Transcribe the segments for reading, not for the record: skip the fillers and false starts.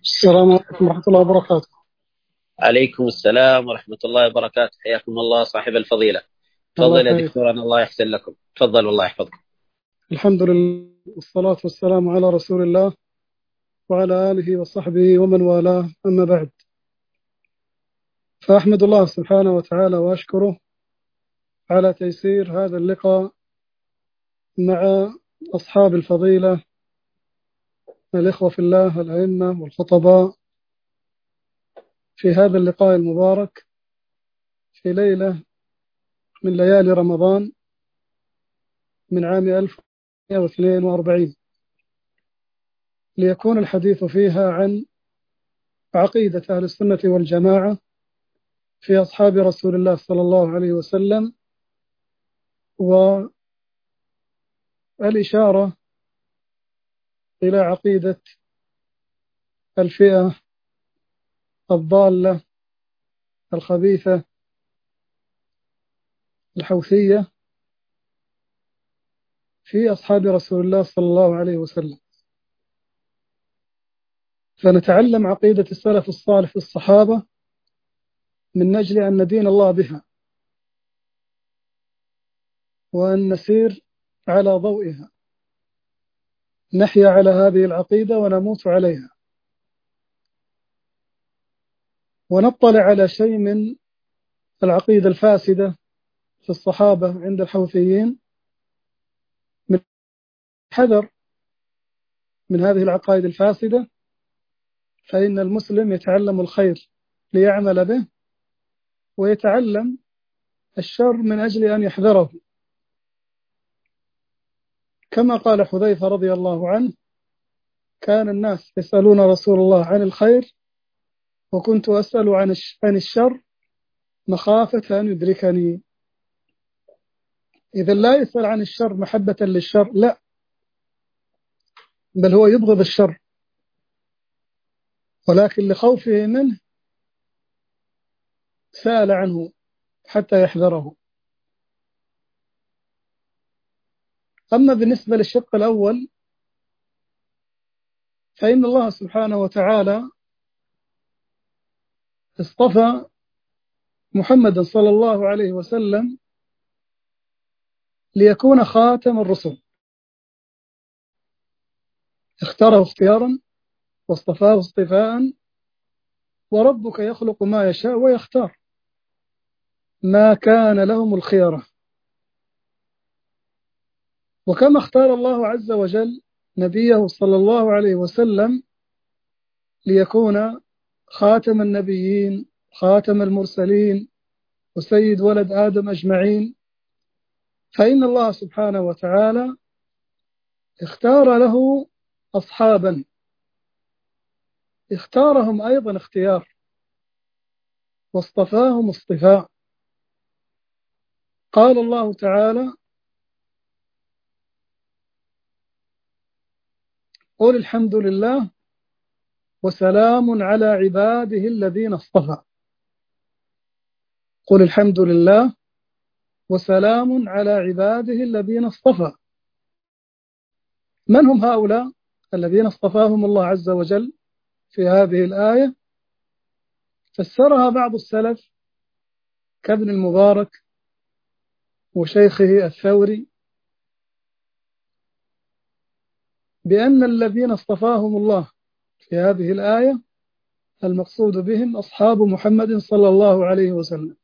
السلام عليكم ورحمة الله وبركاته. عليكم السلام ورحمة الله وبركاته. حياكم الله صاحب الفضيلة. الله تفضل يا يحييك. دكتور، أنا الله يحسن لكم. تفضل والله يحفظكم. الحمد لله والصلاة والسلام على رسول الله وعلى آله وصحبه ومن والاه، أما بعد، فأحمد الله سبحانه وتعالى وأشكره على تيسير هذا اللقاء مع أصحاب الفضيلة، الإخوة في الله، الأئمة والخطباء، في هذا اللقاء المبارك في ليلة من ليالي رمضان من عام 1442، ليكون الحديث فيها عن عقيدة أهل السنة والجماعة في أصحاب رسول الله صلى الله عليه وسلم، والإشارة إلى عقيدة الفئة الضالة الخبيثة الحوثية في أصحاب رسول الله صلى الله عليه وسلم. فنتعلم عقيدة السلف الصالح في الصحابة من أجل أن ندين الله بها، وأن نسير على ضوئها، نحيا على هذه العقيدة ونموت عليها، ونطلع على شيء من العقيدة الفاسدة في الصحابة عند الحوثيين، من حذر من هذه العقائد الفاسدة، فإن المسلم يتعلم الخير ليعمل به، ويتعلم الشر من أجل أن يحذره، كما قال حذيفة رضي الله عنه: كان الناس يسألون رسول الله عن الخير، وكنت أسأل عن الشر مخافة أن يدركني. إذا لا يسأل عن الشر محبة للشر، لا، بل هو يبغض الشر، ولكن لخوفه منه سأل عنه حتى يحذره. أما بالنسبة للشق الأول، فإن الله سبحانه وتعالى اصطفى محمد صلى الله عليه وسلم ليكون خاتم الرسل، اختاره اختيارا واصطفاه اصطفاء، وربك يخلق ما يشاء ويختار، ما كان لهم الخيرة. وكما اختار الله عز وجل نبيه صلى الله عليه وسلم ليكون خاتم النبيين، خاتم المرسلين، وسيد ولد آدم أجمعين، فإن الله سبحانه وتعالى اختار له أصحابا، اختارهم أيضا اختيار، واصطفاهم اصطفاء. قال الله تعالى: قل الحمد لله وسلام على عباده الذين اصطفى. قل الحمد لله وسلام على عباده الذين اصطفى. من هم هؤلاء الذين اصطفاهم الله عز وجل في هذه الآية؟ فسرها بعض السلف كابن المبارك وشيخه الثوري بأن الذين اصطفاهم الله في هذه الآية المقصود بهم أصحاب محمد صلى الله عليه وسلم.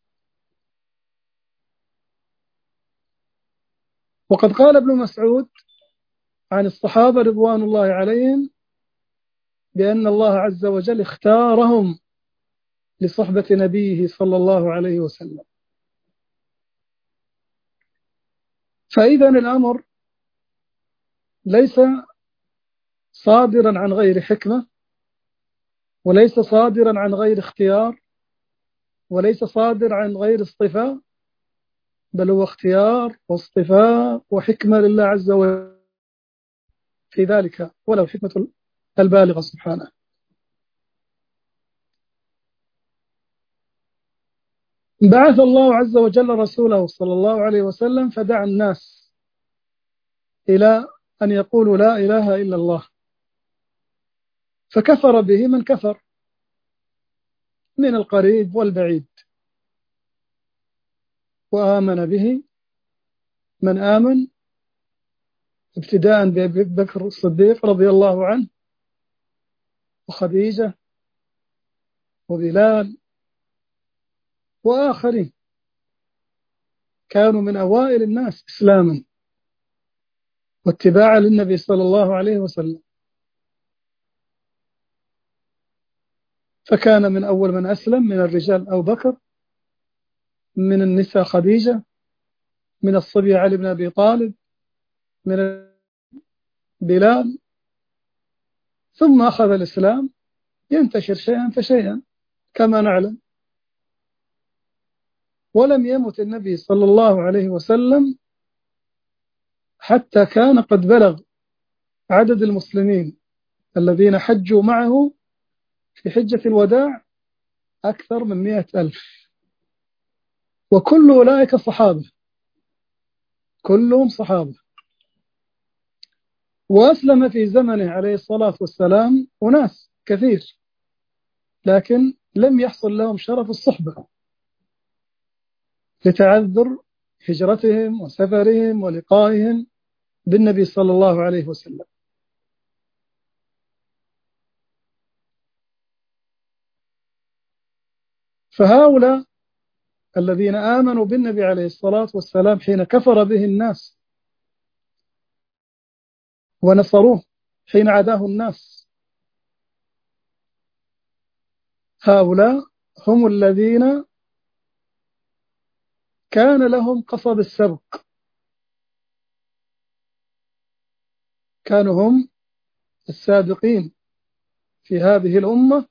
وقد قال ابن مسعود عن الصحابة رضوان الله عليهم بأن الله عز وجل اختارهم لصحبة نبيه صلى الله عليه وسلم. فإذا الأمر ليس صادرا عن غير حكمة، وليس صادرا عن غير اختيار، وليس صادر عن غير اصطفاء، بل هو اختيار واصطفاء وحكمة لله عز وجل في ذلك، ولو حكمة البالغة سبحانه. بعث الله عز وجل رسوله صلى الله عليه وسلم فدعا الناس إلى أن يقولوا لا إله إلا الله، فكفر به من كفر من القريب والبعيد، وآمن به من آمن، ابتداء بأبي بكر الصديق رضي الله عنه، وخديجة، وبلال، وآخرين كانوا من أوائل الناس إسلاما واتباعا للنبي صلى الله عليه وسلم. فكان من أول من أسلم من الرجال أبو بكر، من النساء خديجة، من الصبي علي بن أبي طالب، من بلال، ثم أخذ الإسلام ينتشر شيئا فشيئا كما نعلم. ولم يمت النبي صلى الله عليه وسلم حتى كان قد بلغ عدد المسلمين الذين حجوا معه في حجة الوداع أكثر من 100,000، وكل أولئك صحابة، كلهم صحابة. وأسلم في زمنه عليه الصلاة والسلام أناس كثير، لكن لم يحصل لهم شرف الصحبة لتعذر هجرتهم وسفرهم ولقائهم بالنبي صلى الله عليه وسلم. فهؤلاء الذين آمنوا بالنبي عليه الصلاة والسلام حين كفر به الناس، ونصروه حين عاداه الناس، هؤلاء هم الذين كان لهم قصب السبق، كانوا هم السابقين في هذه الأمة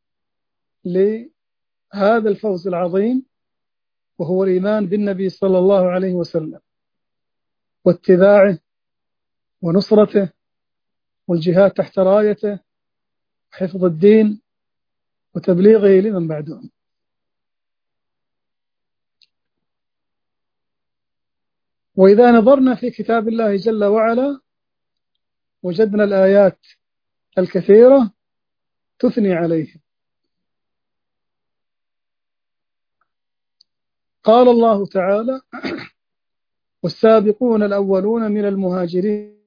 لهذا الفوز العظيم، وهو الإيمان بالنبي صلى الله عليه وسلم واتباعه ونصرته والجهاد تحت رايته وحفظ الدين وتبليغه لمن بعدهم. وإذا نظرنا في كتاب الله جل وعلا وجدنا الآيات الكثيرة تثني عليه. قال الله تعالى: والسابقون الأولون من المهاجرين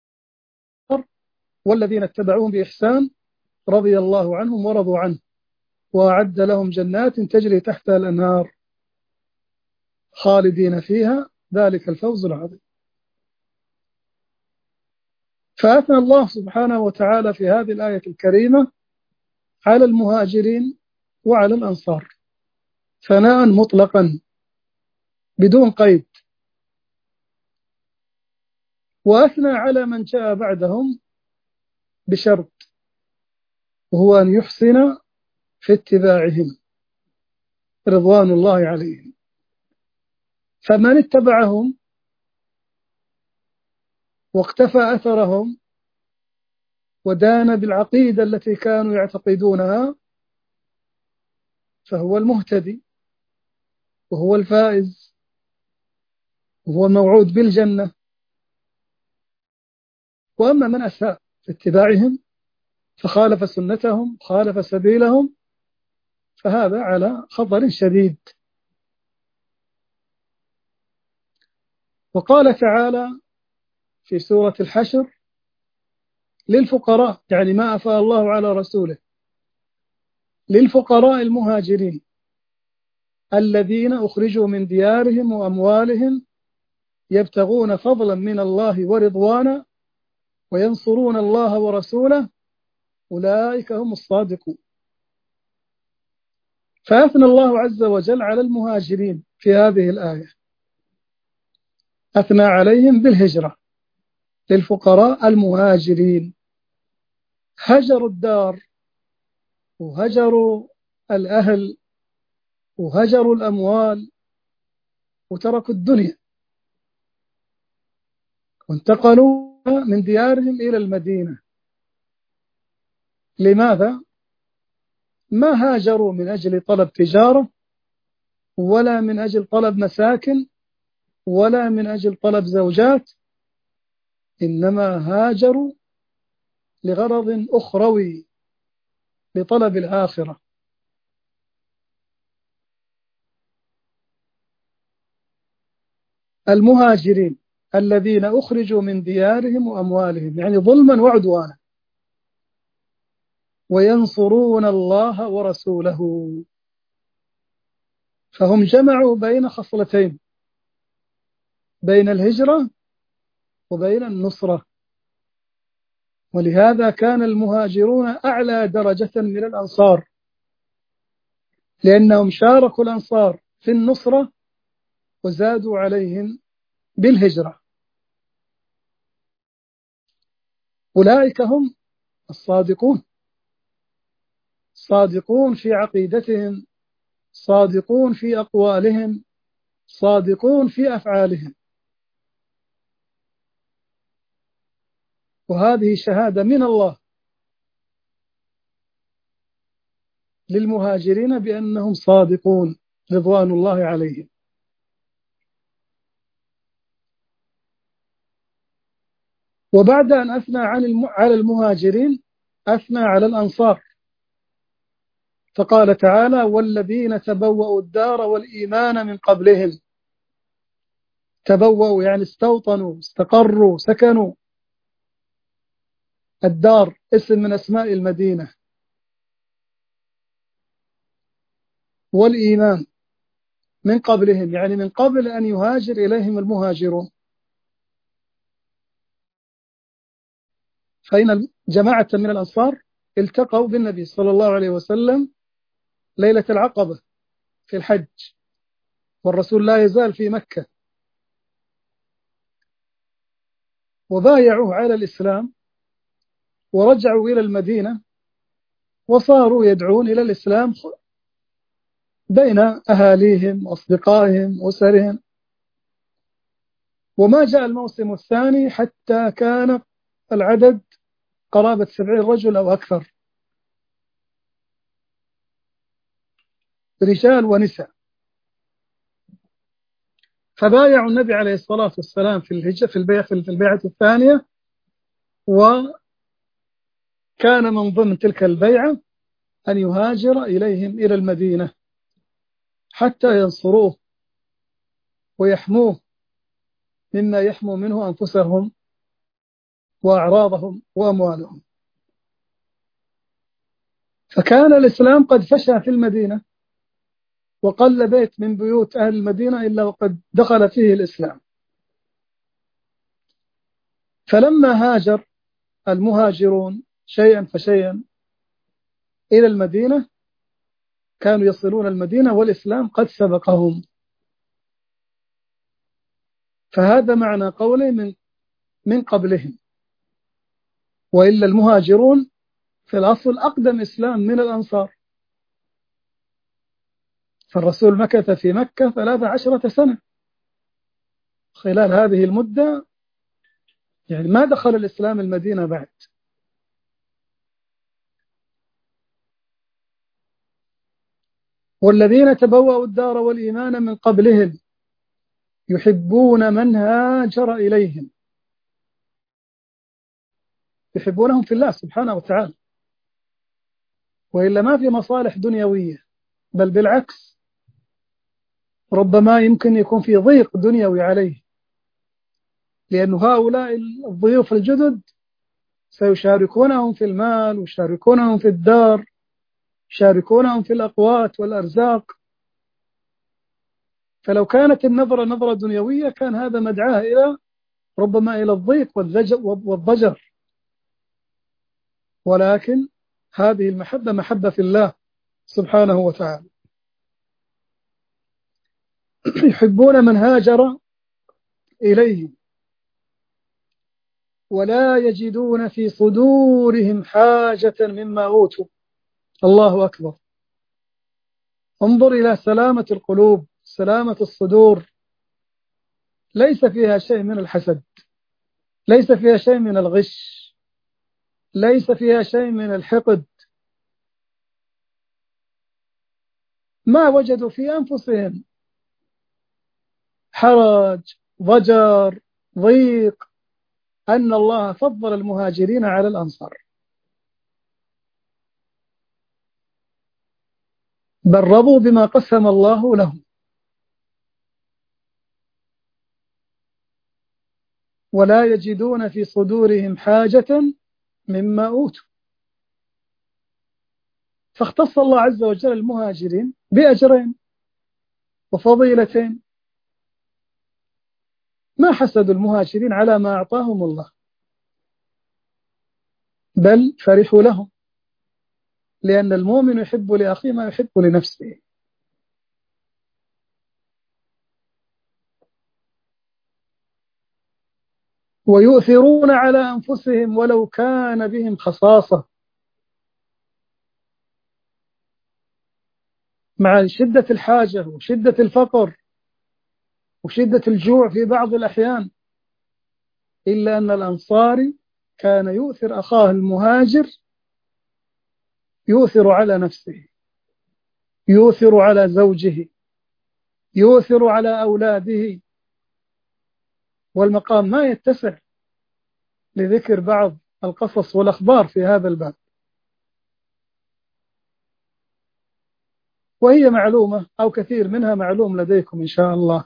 والذين اتبعوهم بإحسان رضي الله عنهم ورضوا عنه وأعد لهم جنات تجري تحتها الأنهار خالدين فيها ذلك الفوز العظيم. فأثنى الله سبحانه وتعالى في هذه الآية الكريمة على المهاجرين وعلى الأنصار ثناء مطلقا بدون قيد، وأثنى على من جاء بعدهم بشرط، وهو أن يحسن في اتباعهم رضوان الله عليهم. فمن اتبعهم واقتفى أثرهم ودان بالعقيدة التي كانوا يعتقدونها فهو المهتدي وهو الفائز وهو الموعود بالجنة. وأما من أساء في اتباعهم فخالف سنتهم خالف سبيلهم فهذا على خطر شديد. وقال تعالى في سورة الحشر للفقراء، يعني ما أفاء الله على رسوله، للفقراء المهاجرين الذين أخرجوا من ديارهم وأموالهم يبتغون فضلا من الله ورضوانا وينصرون الله ورسوله أولئك هم الصادقون. فأثنى الله عز وجل على المهاجرين في هذه الآية، أثنى عليهم بالهجرة للفقراء المهاجرين، هجروا الدار وهجروا الأهل وهجروا الأموال وتركوا الدنيا وانتقلوا من ديارهم إلى المدينة. لماذا؟ ما هاجروا من أجل طلب تجارة ولا من أجل طلب مساكن ولا من أجل طلب زوجات، إنما هاجروا لغرض أخروي لطلب الآخرة. المهاجرين الذين أخرجوا من ديارهم وأموالهم، يعني ظلما وعدوانا، وينصرون الله ورسوله. فهم جمعوا بين خصلتين، بين الهجرة وبين النصرة. ولهذا كان المهاجرون أعلى درجة من الأنصار، لأنهم شاركوا الأنصار في النصرة وزادوا عليهم بالهجرة. أولئك هم الصادقون، صادقون في عقيدتهم، صادقون في أقوالهم، صادقون في أفعالهم. وهذه شهادة من الله للمهاجرين بأنهم صادقون رضوان الله عليهم. وبعد أن أثنى على المهاجرين أثنى على الأنصار، فقال تعالى: والذين تبوأوا الدار والإيمان من قبلهم. تبوأوا يعني استوطنوا، استقروا، سكنوا. الدار اسم من أسماء المدينة. والإيمان من قبلهم يعني من قبل أن يهاجر إليهم المهاجرون. فإن جماعة من الأنصار التقوا بالنبي صلى الله عليه وسلم ليلة العقبة في الحج، والرسول لا يزال في مكة، وبايعوه على الإسلام، ورجعوا إلى المدينة وصاروا يدعون إلى الإسلام بين أهاليهم وأصدقائهم وأسرهم. وما جاء الموسم الثاني حتى كان العدد قرابة 70 رجل أو أكثر، رجال ونساء. فبايعوا النبي عليه الصلاة والسلام في البيعة الثانية. وكان من ضمن تلك البيعة أن يهاجر إليهم إلى المدينة حتى ينصروه ويحموه مما يحموا منه أنفسهم وأعراضهم وأموالهم. فكان الإسلام قد فشى في المدينة، وقل بيت من بيوت أهل المدينة إلا وقد دخل فيه الإسلام. فلما هاجر المهاجرون شيئا فشيئا إلى المدينة، كانوا يصلون المدينة والإسلام قد سبقهم. فهذا معنى قوله من قبلهم. وإلا المهاجرون في الأصل أقدم إسلام من الأنصار. فالرسول مكث في مكة 13 سنة. خلال هذه المدة يعني ما دخل الإسلام المدينة بعد. والذين تبوأوا الدار والإيمان من قبلهم يحبون من هاجر إليهم. يحبونهم في الله سبحانه وتعالى، وإلا ما في مصالح دنيوية، بل بالعكس ربما يمكن يكون في ضيق دنيوي عليه، لأن هؤلاء الضيوف الجدد سيشاركونهم في المال، ويشاركونهم في الدار، يشاركونهم في الأقوات والأرزاق. فلو كانت النظرة نظرة دنيوية كان هذا مدعاه ربما إلى الضيق والضجر. ولكن هذه المحبة محبة في الله سبحانه وتعالى. يحبون من هاجر إليه ولا يجدون في صدورهم حاجة مما أوتوا. الله أكبر. انظر إلى سلامة القلوب، سلامة الصدور، ليس فيها شيء من الحسد، ليس فيها شيء من الغش، ليس فيها شيء من الحقد. ما وجدوا في أنفسهم حرج، ضجر، ضيق، أن الله فضل المهاجرين على الأنصار. بل رضوا بما قسم الله لهم ولا يجدون في صدورهم حاجة مما أوتوا. فاختص الله عز وجل المهاجرين بأجرين وفضيلتين. ما حسدوا المهاجرين على ما أعطاهم الله، بل فرحوا لهم، لأن المؤمن يحب لأخيه ما يحب لنفسه. ويؤثرون على أنفسهم ولو كان بهم خصاصة. مع شدة الحاجة وشدة الفقر وشدة الجوع في بعض الأحيان، إلا أن الأنصاري كان يؤثر أخاه المهاجر، يؤثر على نفسه، يؤثر على زوجه، يؤثر على أولاده. والمقام ما يتسع لذكر بعض القصص والأخبار في هذا الباب، وهي معلومة أو كثير منها معلوم لديكم إن شاء الله.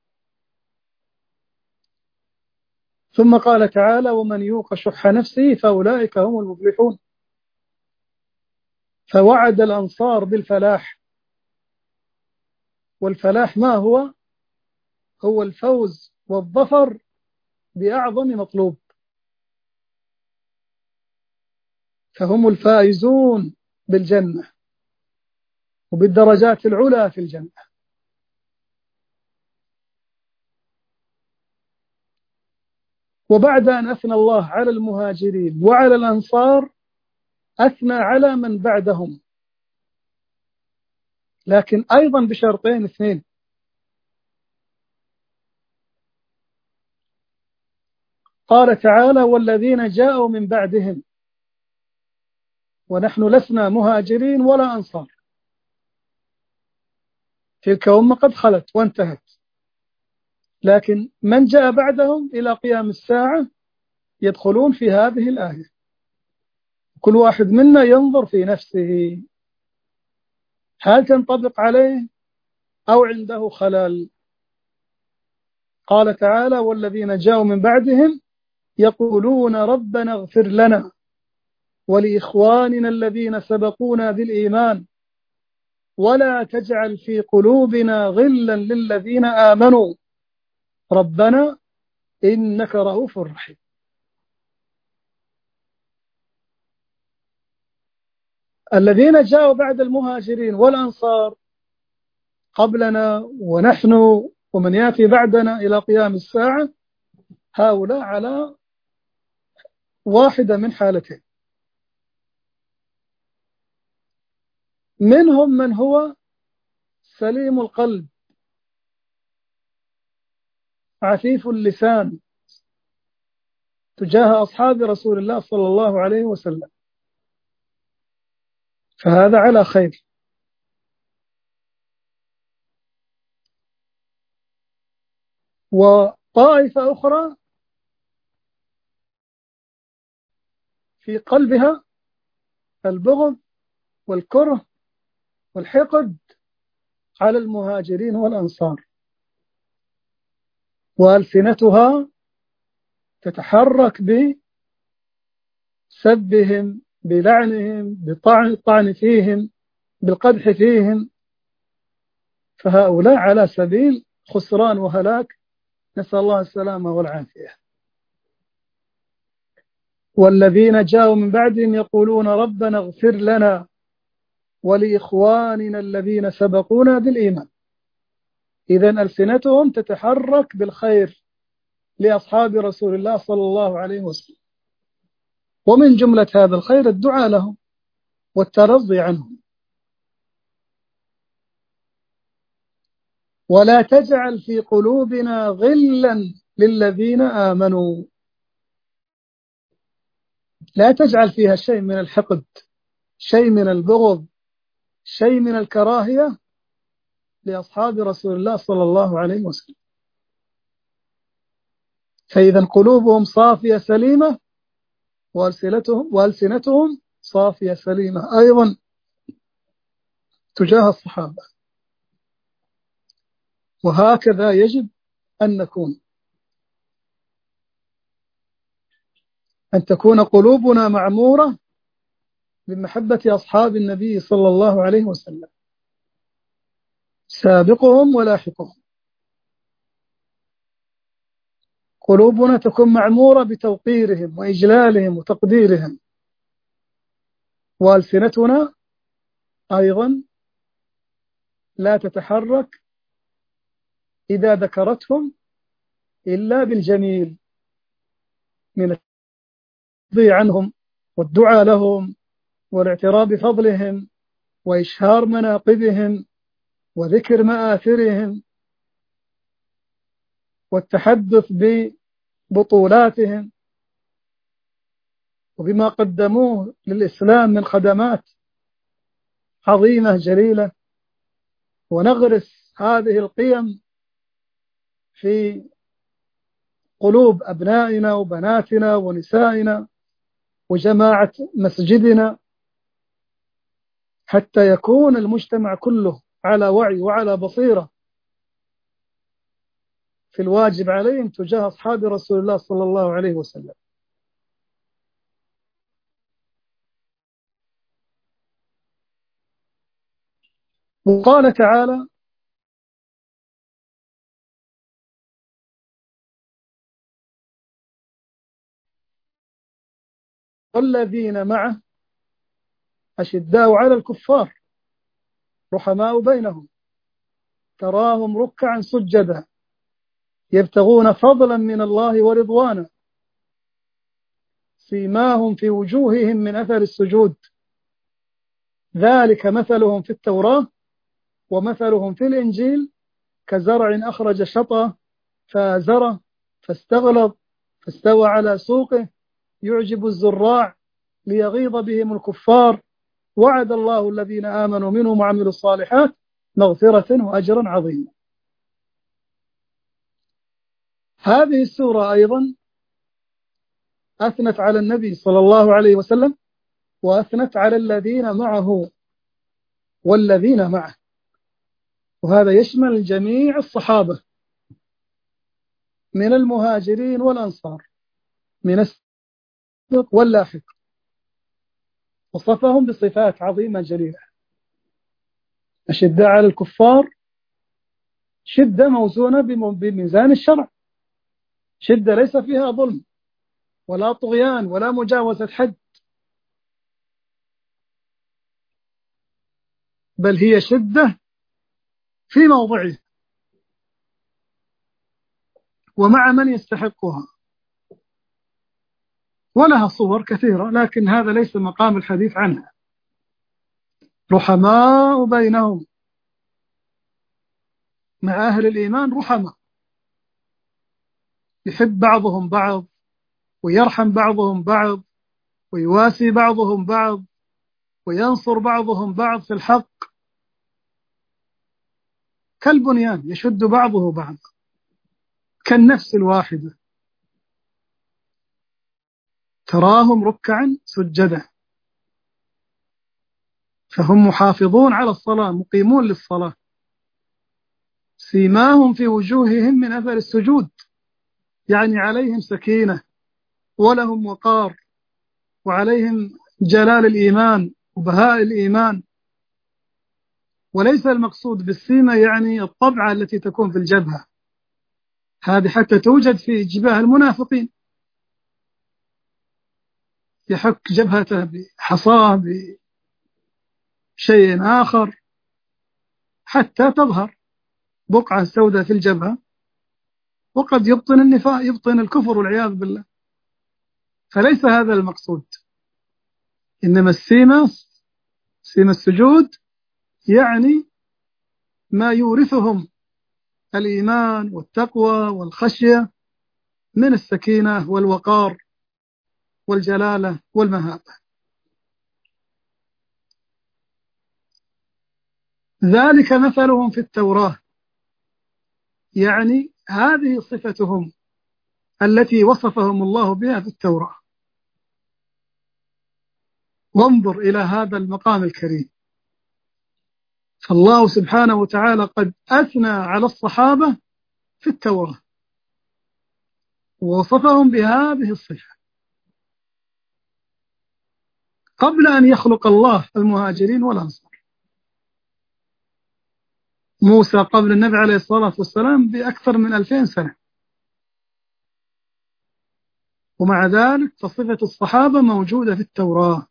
ثم قال تعالى: ومن يوق شح نفسه فأولئك هم المفلحون. فوعد الأنصار بالفلاح. والفلاح ما هو؟ هو الفوز والظفر بأعظم مطلوب، فهم الفائزون بالجنة وبالدرجات العلى في الجنة. وبعد أن أثنى الله على المهاجرين وعلى الأنصار، أثنى على من بعدهم، لكن أيضا بشرطين اثنين. قال تعالى: والذين جاءوا من بعدهم. ونحن لسنا مهاجرين ولا أنصار، تلك أمة قد خلت وانتهت، لكن من جاء بعدهم إلى قيام الساعة يدخلون في هذه الآية. كل واحد منا ينظر في نفسه هل تنطبق عليه أو عنده خلل. قال تعالى: والذين جاءوا من بعدهم يقولون ربنا اغفر لنا ولإخواننا الذين سبقونا بالإيمان ولا تجعل في قلوبنا غلا للذين آمنوا ربنا إنك رؤوف رحيم. الذين جاءوا بعد المهاجرين والأنصار قبلنا ونحن ومن يأتي بعدنا إلى قيام الساعة، هؤلاء على واحدة من حالتين: منهم من هو سليم القلب عفيف اللسان تجاه أصحاب رسول الله صلى الله عليه وسلم، فهذا على خير. وطائفة أخرى في قلبها البغض والكره والحقد على المهاجرين والأنصار، وألسنتها تتحرك بسبهم، بلعنهم، بالطعن فيهم، بالقدح فيهم، فهؤلاء على سبيل خسران وهلاك، نسأل الله السلامة والعافية. والذين جاءوا من بعدهم يقولون ربنا اغفر لنا ولإخواننا الذين سبقونا بالإيمان. إذن ألسنتهم تتحرك بالخير لأصحاب رسول الله صلى الله عليه وسلم، ومن جملة هذا الخير الدعاء لهم والترضي عنهم. ولا تجعل في قلوبنا غلا للذين آمنوا. لا تجعل فيها شيء من الحقد، شيء من البغض، شيء من الكراهية لأصحاب رسول الله صلى الله عليه وسلم. فإذا قلوبهم صافية سليمة وألسنتهم صافية سليمة أيضا. تجاه الصحابة، وهكذا يجب أن نكون، أن تكون قلوبنا معمورة بمحبة أصحاب النبي صلى الله عليه وسلم، سابقهم ولاحقهم. قلوبنا تكون معمورة بتوقيرهم وإجلالهم وتقديرهم، وألسنتنا أيضا لا تتحرك إذا ذكرتهم إلا بالجميل، من الرضي عنهم والدعاء لهم والاعتراف بفضلهم وإشهار مناقبهم وذكر مآثرهم والتحدث ببطولاتهم وبما قدموه للإسلام من خدمات عظيمة جليلة، ونغرس هذه القيم في قلوب أبنائنا وبناتنا ونسائنا وجماعة مسجدنا، حتى يكون المجتمع كله على وعي وعلى بصيرة في الواجب عليهم تجاه أصحاب رسول الله صلى الله عليه وسلم. وقال تعالى: والذين معه أشداء على الكفار رحماء بينهم تراهم ركعا سجدا يبتغون فضلا من الله ورضوانا سيماهم في وجوههم من أثر السجود ذلك مثلهم في التوراة ومثلهم في الإنجيل كزرع أخرج شطأه فآزره فاستغلظ فاستوى على سوقه يعجب الزراع ليغيظ بهم الكفار وعد الله الذين آمنوا منهم وعملوا الصالحات مغفرة وأجرا عظيما. هذه السورة أيضا أثنت على النبي صلى الله عليه وسلم وأثنت على الذين معه والذين معه، وهذا يشمل جميع الصحابة من المهاجرين والأنصار من السابق واللاحق، وصفهم بصفات عظيمة جليلة. أشداء على الكفار شدة موزونة بميزان الشرع، شدة ليس فيها ظلم ولا طغيان ولا مجاوزة حد، بل هي شدة في موضعه ومع من يستحقها، ولها صور كثيرة لكن هذا ليس مقام الحديث عنها. رحماء بينهم، مع أهل الإيمان رحماء، يحب بعضهم بعض ويرحم بعضهم بعض ويواسي بعضهم بعض وينصر بعضهم بعض في الحق، كالبنيان يشد بعضه بعض كالنفس الواحدة. تراهم ركعا سجدا، فهم محافظون على الصلاة مقيمون للصلاة، سيماهم في وجوههم من أثر السجود، يعني عليهم سكينة ولهم وقار وعليهم جلال الإيمان وبهاء الإيمان، وليس المقصود بالسيمة يعني الطبعة التي تكون في الجبهة، هذه حتى توجد في جباه المنافقين، يحك جبهته بحصاه بشيء آخر حتى تظهر بقعة سوداء في الجبهة، وقد يبطن النفاق يبطن الكفر والعياذ بالله، فليس هذا المقصود. إنما السيمة السجود يعني ما يورثهم الإيمان والتقوى والخشية من السكينة والوقار والجلالة والمهابة. ذلك مثلهم في التوراة، يعني هذه صفتهم التي وصفهم الله بها في التوراة. وانظر إلى هذا المقام الكريم، فالله سبحانه وتعالى قد أثنى على الصحابة في التوراة ووصفهم بهذه الصفة قبل أن يخلق الله المهاجرين والأنصار. موسى قبل النبي عليه الصلاة والسلام بأكثر من 2000 سنة، ومع ذلك فصفة الصحابة موجودة في التوراة.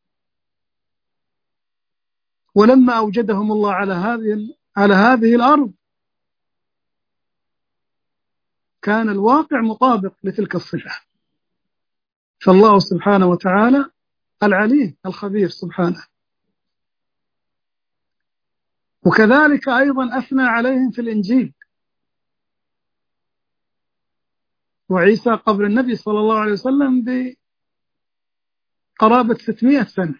ولما أوجدهم الله على هذه الأرض كان الواقع مطابق لتلك الصفة. فالله سبحانه وتعالى العليم الخبير سبحانه. وكذلك أيضا أثنى عليهم في الإنجيل. وعيسى قبل النبي صلى الله عليه وسلم بقرابة 600 سنة،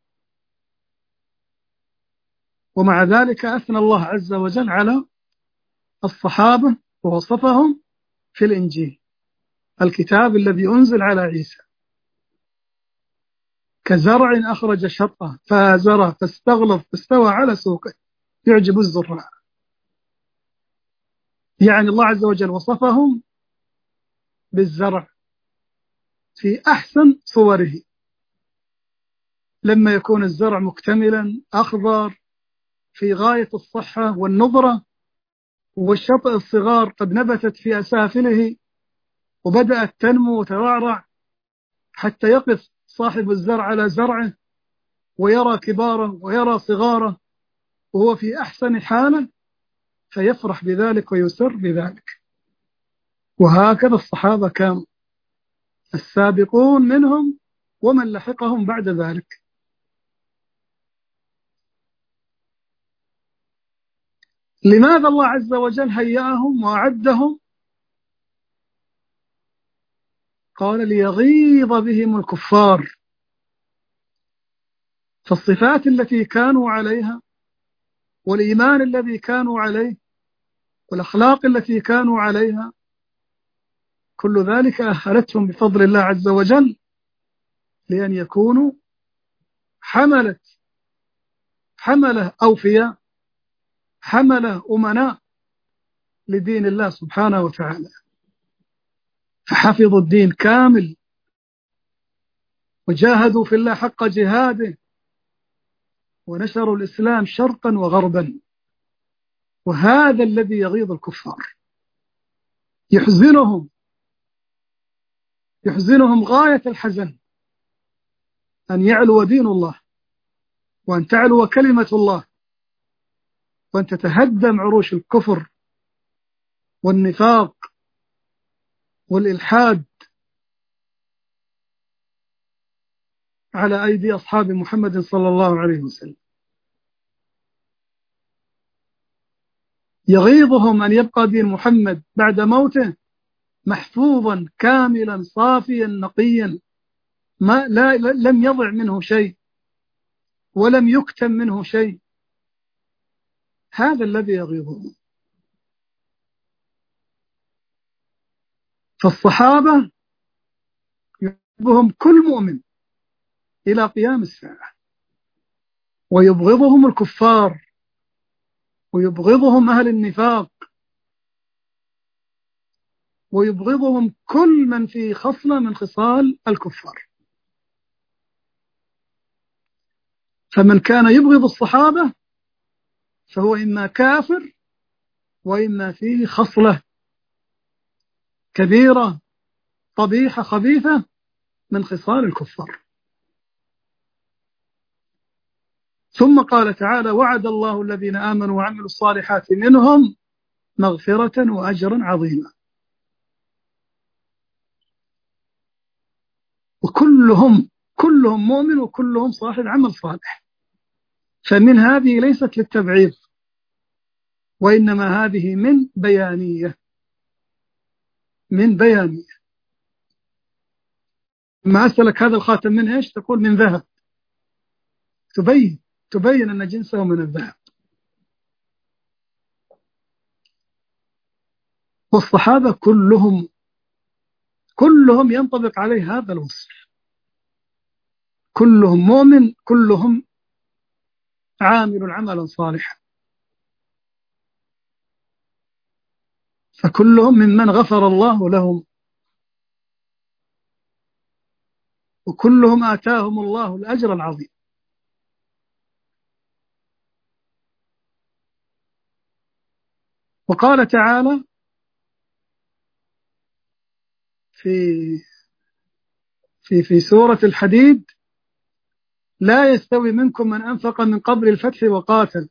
ومع ذلك أثنى الله عز وجل على الصحابة ووصفهم في الإنجيل، الكتاب الذي أنزل على عيسى: كزرع أخرج شطأه فآزره فاستغلظ فاستوى على سوقه يعجب الزراع. يعني الله عز وجل وصفهم بالزرع في أحسن صوره، لما يكون الزرع مكتملا أخضر في غاية الصحة والنضرة، والشطأ الصغار قد نبتت في أسافله وبدأت تنمو وترعرع، حتى يقف صاحب الزرع على زرعه ويرى كباره ويرى صغاره وهو في أحسن حاله، فيفرح بذلك ويسر بذلك. وهكذا الصحابة كانوا، السابقون منهم ومن لحقهم بعد ذلك. لماذا الله عز وجل هيأهم وأعدهم؟ قال: ليغيظ بهم الكفار. فالصفات التي كانوا عليها والإيمان الذي كانوا عليه والأخلاق التي كانوا عليها، كل ذلك أهلتهم بفضل الله عز وجل لأن يكونوا حملة أوفياء، حملة أمناء لدين الله سبحانه وتعالى، فحفظوا الدين كامل وجاهدوا في الله حق جهاده ونشروا الإسلام شرقا وغربا. وهذا الذي يغيظ الكفار، يحزنهم غاية الحزن أن يعلو دين الله، وأن تعلو كلمة الله، وأن تتهدم عروش الكفر والنفاق والإلحاد على أيدي أصحاب محمد صلى الله عليه وسلم. يغيظهم أن يبقى دين محمد بعد موته محفوظا كاملا صافيا نقيا، لم يضع منه شيء ولم يكتم منه شيء. هذا الذي يغيظهم. فالصحابة يحبهم كل مؤمن إلى قيام الساعة، ويبغضهم الكفار، ويبغضهم أهل النفاق، ويبغضهم كل من فيه خصلة من خصال الكفار. فمن كان يبغض الصحابة فهو إما كافر وإما فيه خصلة كبيرة قبيحة خبيثة من خصال الكفار. ثم قال تعالى: وعد الله الذين آمنوا وعملوا الصالحات منهم مغفرة وأجرا عظيما. وكلهم مؤمن وكلهم صاحب عمل صالح. فمن هذه ليست للتبعيض، وإنما هذه من بيانية. ما أسألك هذا الخاتم من إيش؟ تقول من ذهب، تبين أن جنسه من الذهب. والصحابة كلهم ينطبق عليه هذا الوصف. كلهم مؤمن، كلهم عامل عملا صالحا. فكلهم ممن غفر الله لهم، وكلهم آتاهم الله الأجر العظيم. وقال تعالى في سورة الحديد: لا يستوي منكم من أنفق من قبل الفتح وقاتل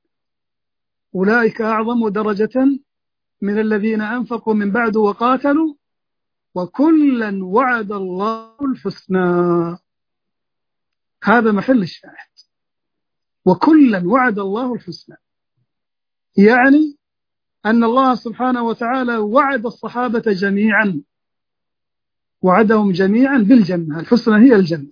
أولئك أعظم درجة من الذين أنفقوا من بعد وقاتلوا وكلا وعد الله الحسنى. هذا محل الشاهد، وكلا وعد الله الحسنى، يعني أن الله سبحانه وتعالى وعد الصحابة جميعا، وعدهم جميعا بالجنة، الحسنى هي الجنة،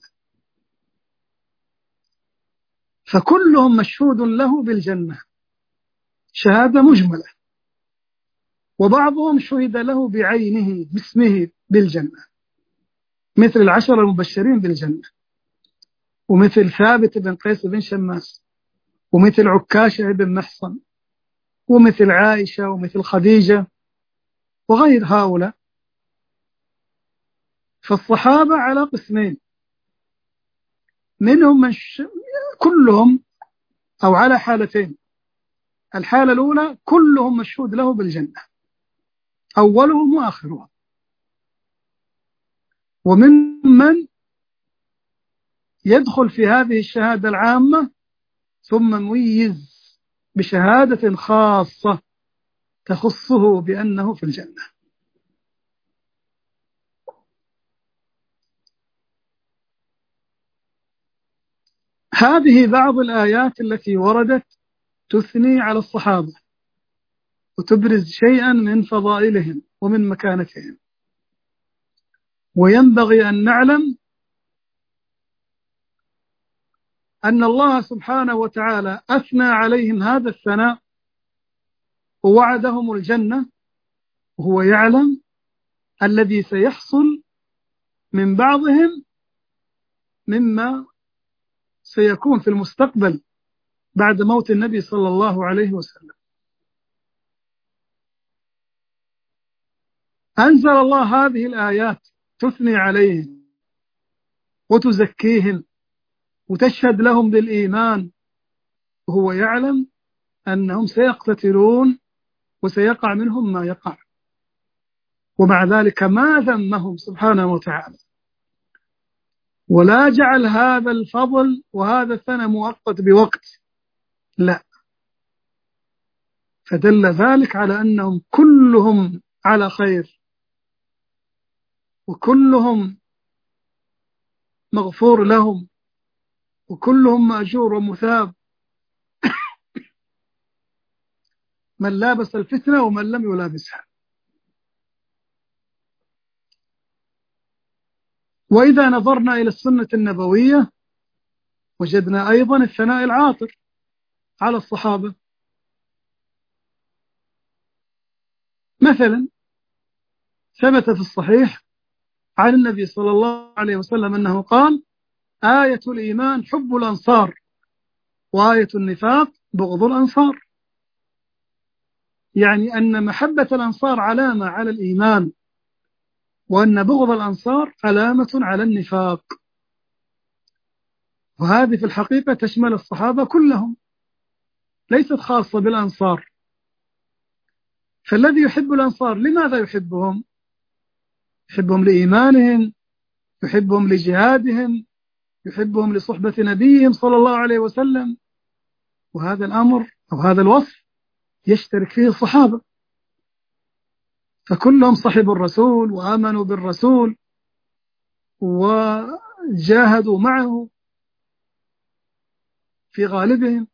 فكلهم مشهود له بالجنة شهادة مجملة، وبعضهم شهد له بعينه باسمه بالجنة، مثل العشر المبشرين بالجنة، ومثل ثابت بن قيس بن شماس، ومثل عكاشة بن محصن، ومثل عائشة، ومثل خديجة، وغير هؤلاء. فالصحابة على قسمين، منهم من كلهم، أو على حالتين: الحالة الأولى كلهم مشهود له بالجنة، أولهم وآخرهم، ومن من يدخل في هذه الشهادة العامة ثم مميز بشهادة خاصة تخصه بأنه في الجنة. هذه بعض الآيات التي وردت تثني على الصحابة وتبرز شيئا من فضائلهم ومن مكانتهم. وينبغي أن نعلم أن الله سبحانه وتعالى أثنى عليهم هذا الثناء ووعدهم الجنة، وهو يعلم الذي سيحصل من بعضهم مما سيكون في المستقبل بعد موت النبي صلى الله عليه وسلم. أنزل الله هذه الآيات تثني عليهم وتزكيهم وتشهد لهم بالإيمان، وهو يعلم أنهم سيقتتلون وسيقع منهم ما يقع، ومع ذلك ما ذمهم سبحانه وتعالى، ولا جعل هذا الفضل وهذا الثناء مؤقت بوقت، لا، فدل ذلك على أنهم كلهم على خير، وكلهم مغفور لهم، وكلهم مأجور ومثاب، من لابس الفتنة ومن لم يلابسها. وإذا نظرنا إلى السنة النبوية وجدنا أيضا الثناء العاطر على الصحابة. مثلا ثبت في الصحيح عن النبي صلى الله عليه وسلم أنه قال: آية الإيمان حب الأنصار، وآية النفاق بغض الأنصار، يعني أن محبة الأنصار علامة على الإيمان، وأن بغض الأنصار علامة على النفاق. وهذه في الحقيقة تشمل الصحابة كلهم، ليست خاصة بالأنصار. فالذي يحب الأنصار لماذا يحبهم؟ يحبهم لإيمانهم، يحبهم لجهادهم، يحبهم لصحبة نبيهم صلى الله عليه وسلم. وهذا الأمر أو هذا الوصف يشترك فيه الصحابة، فكلهم صحبوا الرسول وآمنوا بالرسول وجاهدوا معه في غالبهم.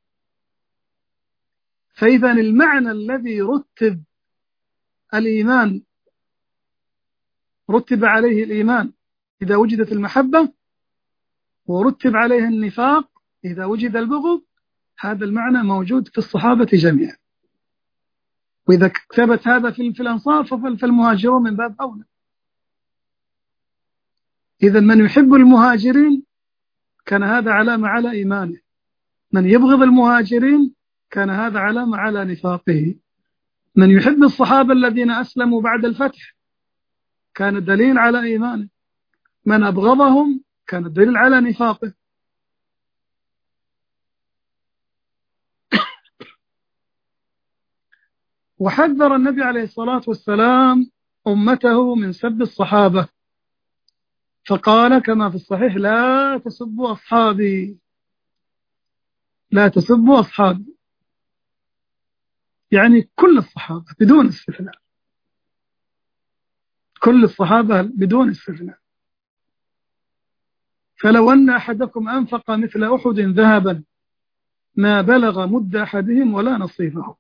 فإذا المعنى الذي رتب الإيمان رتب عليه الإيمان إذا وجدت المحبة، ورتب عليه النفاق إذا وجد البغض، هذا المعنى موجود في الصحابة جميعا. وإذا ثبت هذا في الأنصار فالمهاجرون من باب أولى. إذا من يحب المهاجرين كان هذا علامة على إيمانه، من يبغض المهاجرين كان هذا علامة على نفاقه. من يحب الصحابة الذين أسلموا بعد الفتح كان دليل على إيمانه، من أبغضهم كان دليل على نفاقه. وحذر النبي عليه الصلاة والسلام أمته من سب الصحابة، فقال كما في الصحيح: لا تسبوا أصحابي، لا تسبوا أصحابي، يعني كل الصحابة بدون استثناء، كل الصحابة بدون استثناء. فلو أن أحدكم أنفق مثل أحد ذهبا ما بلغ مد أحدهم ولا نصيفه،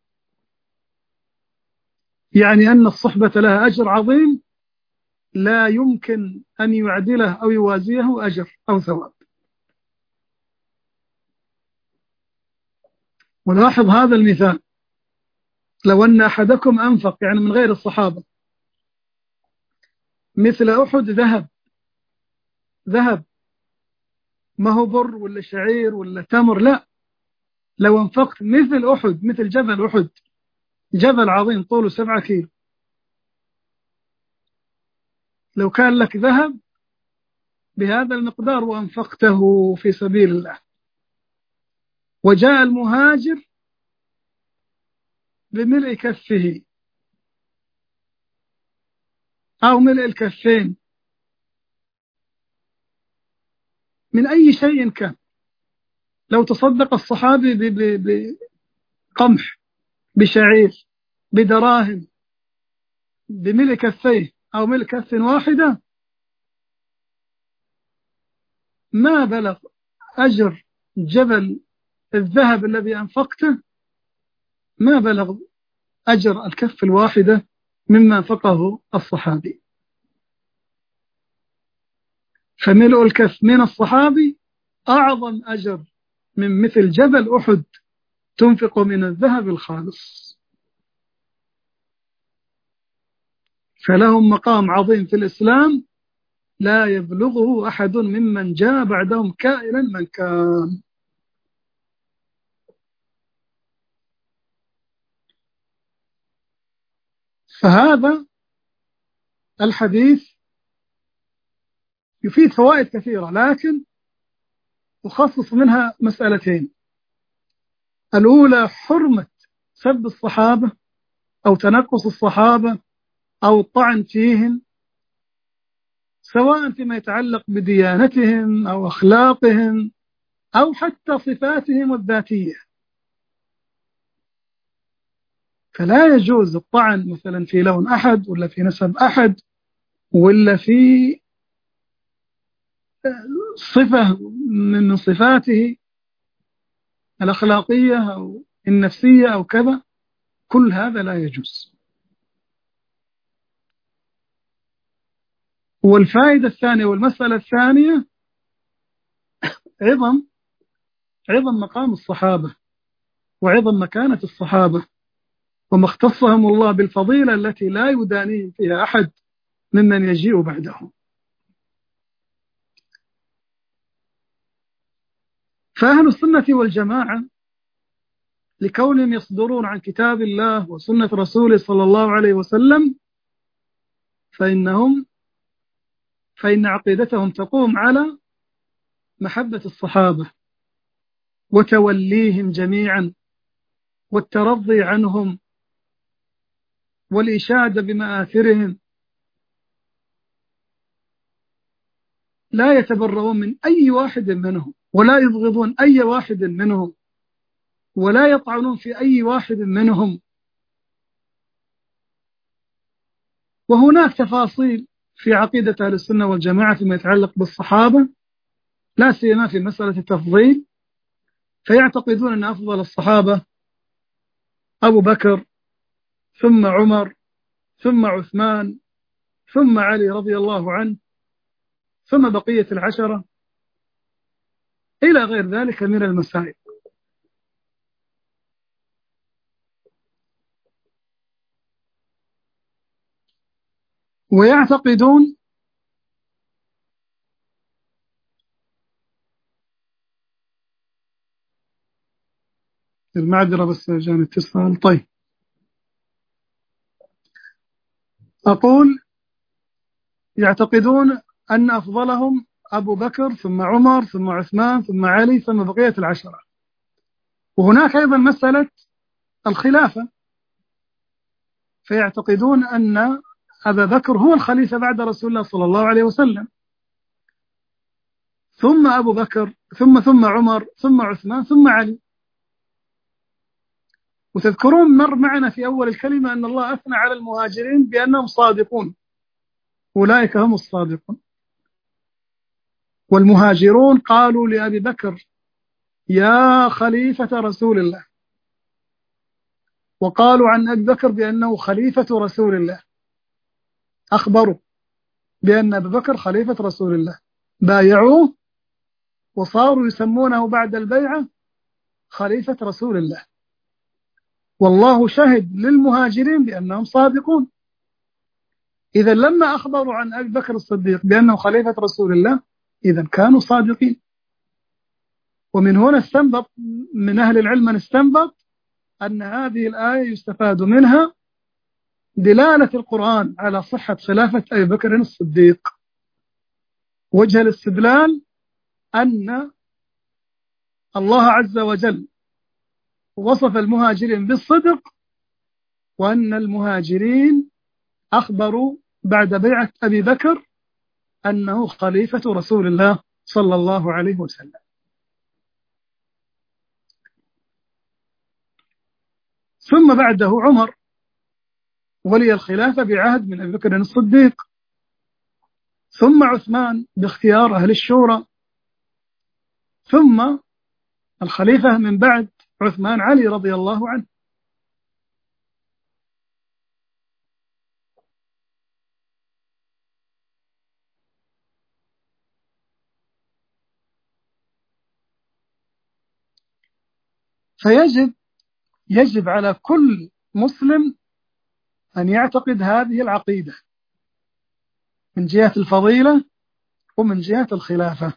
يعني أن الصحبة لها أجر عظيم لا يمكن أن يعدله أو يوازيه أجر أو ثواب. ولاحظ هذا المثال: لو أن أحدكم أنفق، يعني من غير الصحابة، مثل أحد ذهب، ما هو بر ولا شعير ولا تمر، لا، لو انفقت مثل أحد، مثل جبل أحد، جبل عظيم طوله 7 كيلو، لو كان لك ذهب بهذا المقدار وأنفقته في سبيل الله، وجاء المهاجر بملء كفه أو ملء الكفين من أي شيء كان، لو تصدق الصحابي بقمح، بشعير، بدراهم، بملء كفيه أو ملء كف واحدة، ما بلغ أجر جبل الذهب الذي أنفقته، ما بلغ أجر الكف الواحدة مما أنفقه الصحابي. فملء الكف من الصحابي أعظم أجر من مثل جبل أحد تنفق من الذهب الخالص. فلهم مقام عظيم في الإسلام لا يبلغه أحد ممن جاء بعدهم كائنا من كان. فهذا الحديث يفيد فوائد كثيرة، لكن أخصص منها مسألتين: الأولى حرمة سب الصحابة أو تنقص الصحابة أو الطعن فيهم، سواء فيما يتعلق بديانتهم أو أخلاقهم أو حتى صفاتهم الذاتية. فلا يجوز الطعن مثلا في لون أحد ولا في نسب أحد ولا في صفة من صفاته الأخلاقية أو النفسية أو كذا، كل هذا لا يجوز. والفائدة الثانية والمسألة الثانية عظم مقام الصحابة وعظم مكانة الصحابة وما اختصهم الله بالفضيلة التي لا يدانيهم فيها أحد ممن يجيء بعدهم. فأهل السنة والجماعة لكونهم يصدرون عن كتاب الله وسنة رسوله صلى الله عليه وسلم فإن عقيدتهم تقوم على محبة الصحابة وتوليهم جميعا والترضي عنهم والإشادة بمآثرهم، لا يتبرؤون من أي واحد منهم ولا يبغضون أي واحد منهم ولا يطعنون في أي واحد منهم. وهناك تفاصيل في عقيدة أهل السنة والجماعة فيما يتعلق بالصحابة، لا سيما في مسألة التفضيل، فيعتقدون أن أفضل الصحابة أبو بكر ثم عمر ثم عثمان ثم علي رضي الله عنه ثم بقية العشرة إلى غير ذلك من المسائل. ويعتقدون المعذرة بس جاني اتصال. طيب، أقول يعتقدون أن أفضلهم أبو بكر ثم عمر ثم عثمان ثم علي ثم بقية العشرة. وهناك أيضا مسألة الخلافة، فيعتقدون أن أبا بكر هو الخليفة بعد رسول الله صلى الله عليه وسلم، ثم أبو بكر ثم عمر ثم عثمان ثم علي. وتذكرون مر معنا في أول الكلمة أن الله أثنى على المهاجرين بأنهم صادقون، أولئك هم الصادقون. والمهاجرون قالوا لأبي بكر يا خليفة رسول الله، وقالوا عن أبي بكر بأنه خليفة رسول الله، أخبروا بأن أبي بكر خليفة رسول الله، بايعوه وصاروا يسمونه بعد البيعة خليفة رسول الله. والله شهد للمهاجرين بأنهم صادقون. إذا لما أخبروا عن أبي بكر الصديق بأنه خليفة رسول الله إذا كانوا صادقين. ومن هنا استنبط من أهل العلم من استنبط أن هذه الآية يستفاد منها دلالة القرآن على صحة خلافة أبي بكر الصديق. وجه الاستدلال أن الله عز وجل وصف المهاجرين بالصدق، وأن المهاجرين أخبروا بعد بيعة أبي بكر أنه خليفة رسول الله صلى الله عليه وسلم. ثم بعده عمر ولي الخلافة بعهد من أبي بكر الصديق، ثم عثمان باختيار أهل الشورى، ثم الخليفة من بعد عثمان علي رضي الله عنه. يجب على كل مسلم أن يعتقد هذه العقيدة من جهة الفضيلة ومن جهة الخلافة.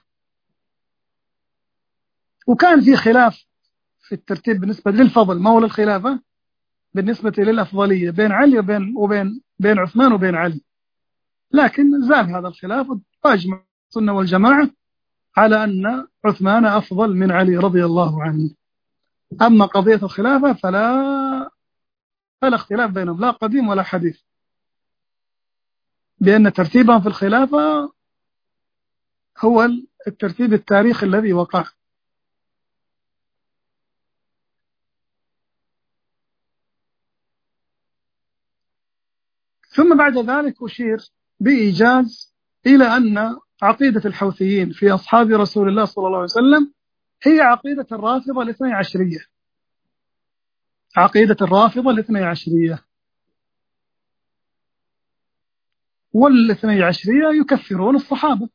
وكان في خلاف في الترتيب بالنسبة للفضل، ما هو للخلافة، بالنسبة للأفضلية بين علي بين عثمان وبين علي، لكن زال هذا الخلاف وأجمع السنة والجماعة على أن عثمان أفضل من علي رضي الله عنه. أما قضية الخلافة فلا اختلاف بينهم، لا قديم ولا حديث، بأن ترتيبهم في الخلافة هو الترتيب التاريخي الذي وقع. ثم بعد ذلك أشير بإيجاز إلى أن عقيدة الحوثيين في أصحاب رسول الله صلى الله عليه وسلم هي عقيدة الرافضة الاثني عشرية. عقيدة الرافضة الاثني عشرية، والاثني عشرية يكفرون الصحابة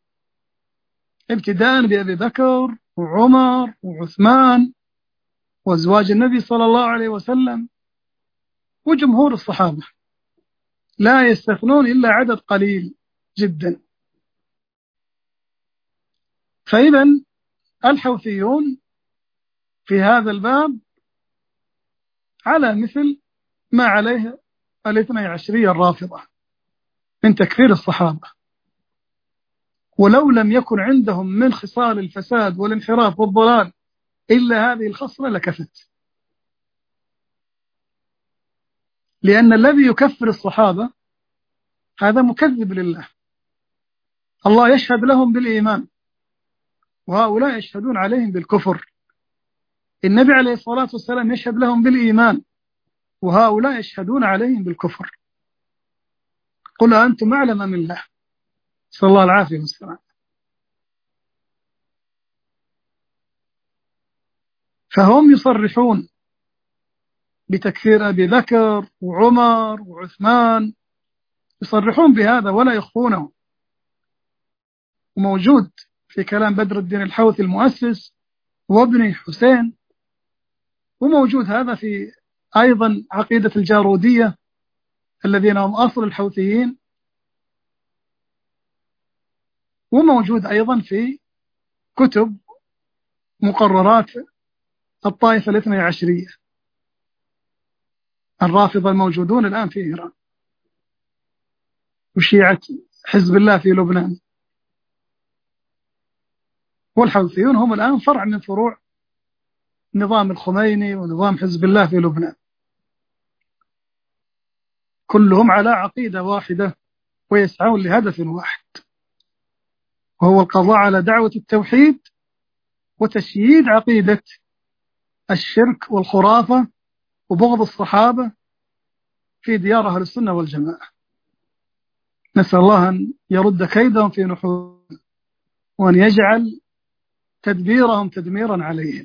ابتداء بأبي بكر وعمر وعثمان وأزواج النبي صلى الله عليه وسلم وجمهور الصحابة، لا يستثنون إلا عدد قليل جدا. فإذا الحوثيون في هذا الباب على مثل ما عليه الاثني عشرية الرافضة من تكفير الصحابة، ولو لم يكن عندهم من خصال الفساد والانحراف والضلال إلا هذه الخصلة لكفت. لأن الذي يكفر الصحابة هذا مكذب لله، الله يشهد لهم بالإيمان وهؤلاء يشهدون عليهم بالكفر. النبي عليه الصلاة والسلام يشهد لهم بالإيمان وهؤلاء يشهدون عليهم بالكفر. قل أنتم أعلم من الله، صلى الله العافية والسلام. فهم يصرحون بتكفير أبي بكر وعمر وعثمان، يصرحون بهذا ولا يخفونه، وموجود في كلام بدر الدين الحوثي المؤسس وابنه حسين، وموجود هذا في أيضا عقيدة الجارودية الذين هم أصل الحوثيين، وموجود أيضا في كتب مقررات الطائفة الاثني عشرية الرافضة الموجودون الآن في إيران. وشيعة حزب الله في لبنان. والحوثيون هم الآن فرع من فروع نظام الخميني ونظام حزب الله في لبنان، كلهم على عقيدة واحدة ويسعون لهدف واحد، وهو القضاء على دعوة التوحيد وتشييد عقيدة الشرك والخرافة وبغض الصحابة في ديار أهل السنة والجماعة. نسأل الله أن يرد كيدهم في نحورهم وأن يجعل تدبيرهم تدميرا عليهم.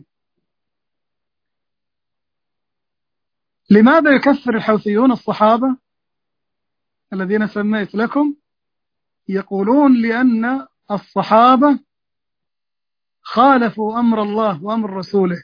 لماذا يكفر الحوثيون الصحابة الذين سميت لكم؟ يقولون لأن الصحابة خالفوا أمر الله وأمر رسوله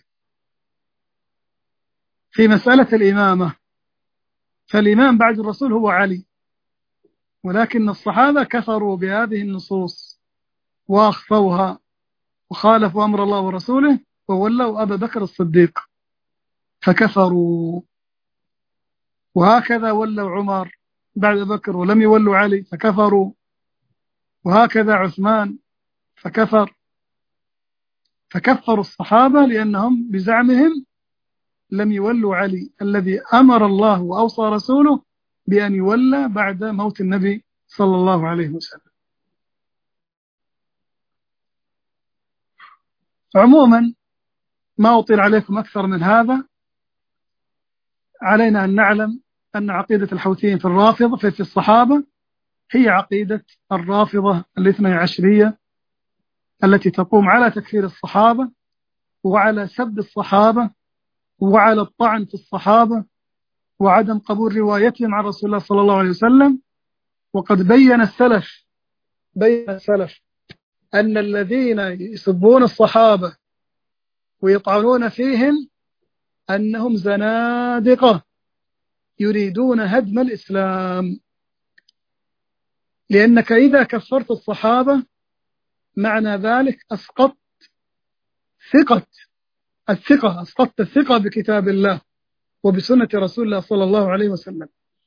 في مسألة الإمامة، فالإمام بعد الرسول هو علي، ولكن الصحابة كفروا بهذه النصوص وأخفوها وخالفوا أمر الله ورسوله وولوا أبا بكر الصديق فكفروا، وهكذا ولوا عمر بعد بكر ولم يولوا علي فكفروا، وهكذا عثمان فكفر. فكفروا الصحابة لأنهم بزعمهم لم يولوا علي الذي أمر الله وأوصى رسوله بأن يولى بعد موت النبي صلى الله عليه وسلم. عموما ما أطيل عليكم أكثر من هذا، علينا أن نعلم أن عقيدة الحوثيين في الرافضة في الصحابة هي عقيدة الرافضة الاثني عشرية التي تقوم على تكفير الصحابة وعلى سب الصحابة وعلى الطعن في الصحابة وعدم قبول روايتهم عن رسول الله صلى الله عليه وسلم. وقد بين السلف أن الذين يسبون الصحابة ويطعنون فيهم أنهم زنادقة يريدون هدم الإسلام، لأنك إذا كفرت الصحابة معنى ذلك أسقطت الثقة بكتاب الله وبسنة رسول الله صلى الله عليه وسلم.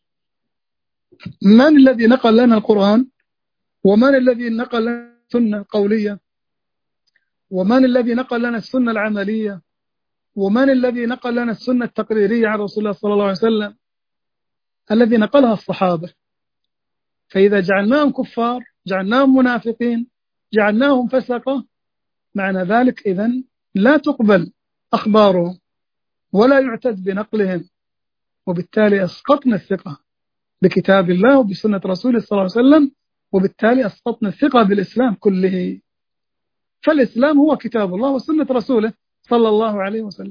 من الذي نقل لنا القرآن؟ ومن الذي نقل لنا السنة القولية؟ ومن الذي نقل لنا السنة العملية؟ ومن الذي نقل لنا السنة التقريرية عن رسول الله صلى الله عليه وسلم؟ الذي نقلها الصحابة. فإذا جعلناهم كفار، جعلناهم منافقين، جعلناهم فسقة، معنى ذلك إذن لا تقبل أخبارهم ولا يعتد بنقلهم، وبالتالي أسقطنا الثقة بكتاب الله وبسنة رسوله صلى الله عليه وسلم، وبالتالي أسقطنا الثقة بالإسلام كله. فالإسلام هو كتاب الله وسنة رسوله صلى الله عليه وسلم.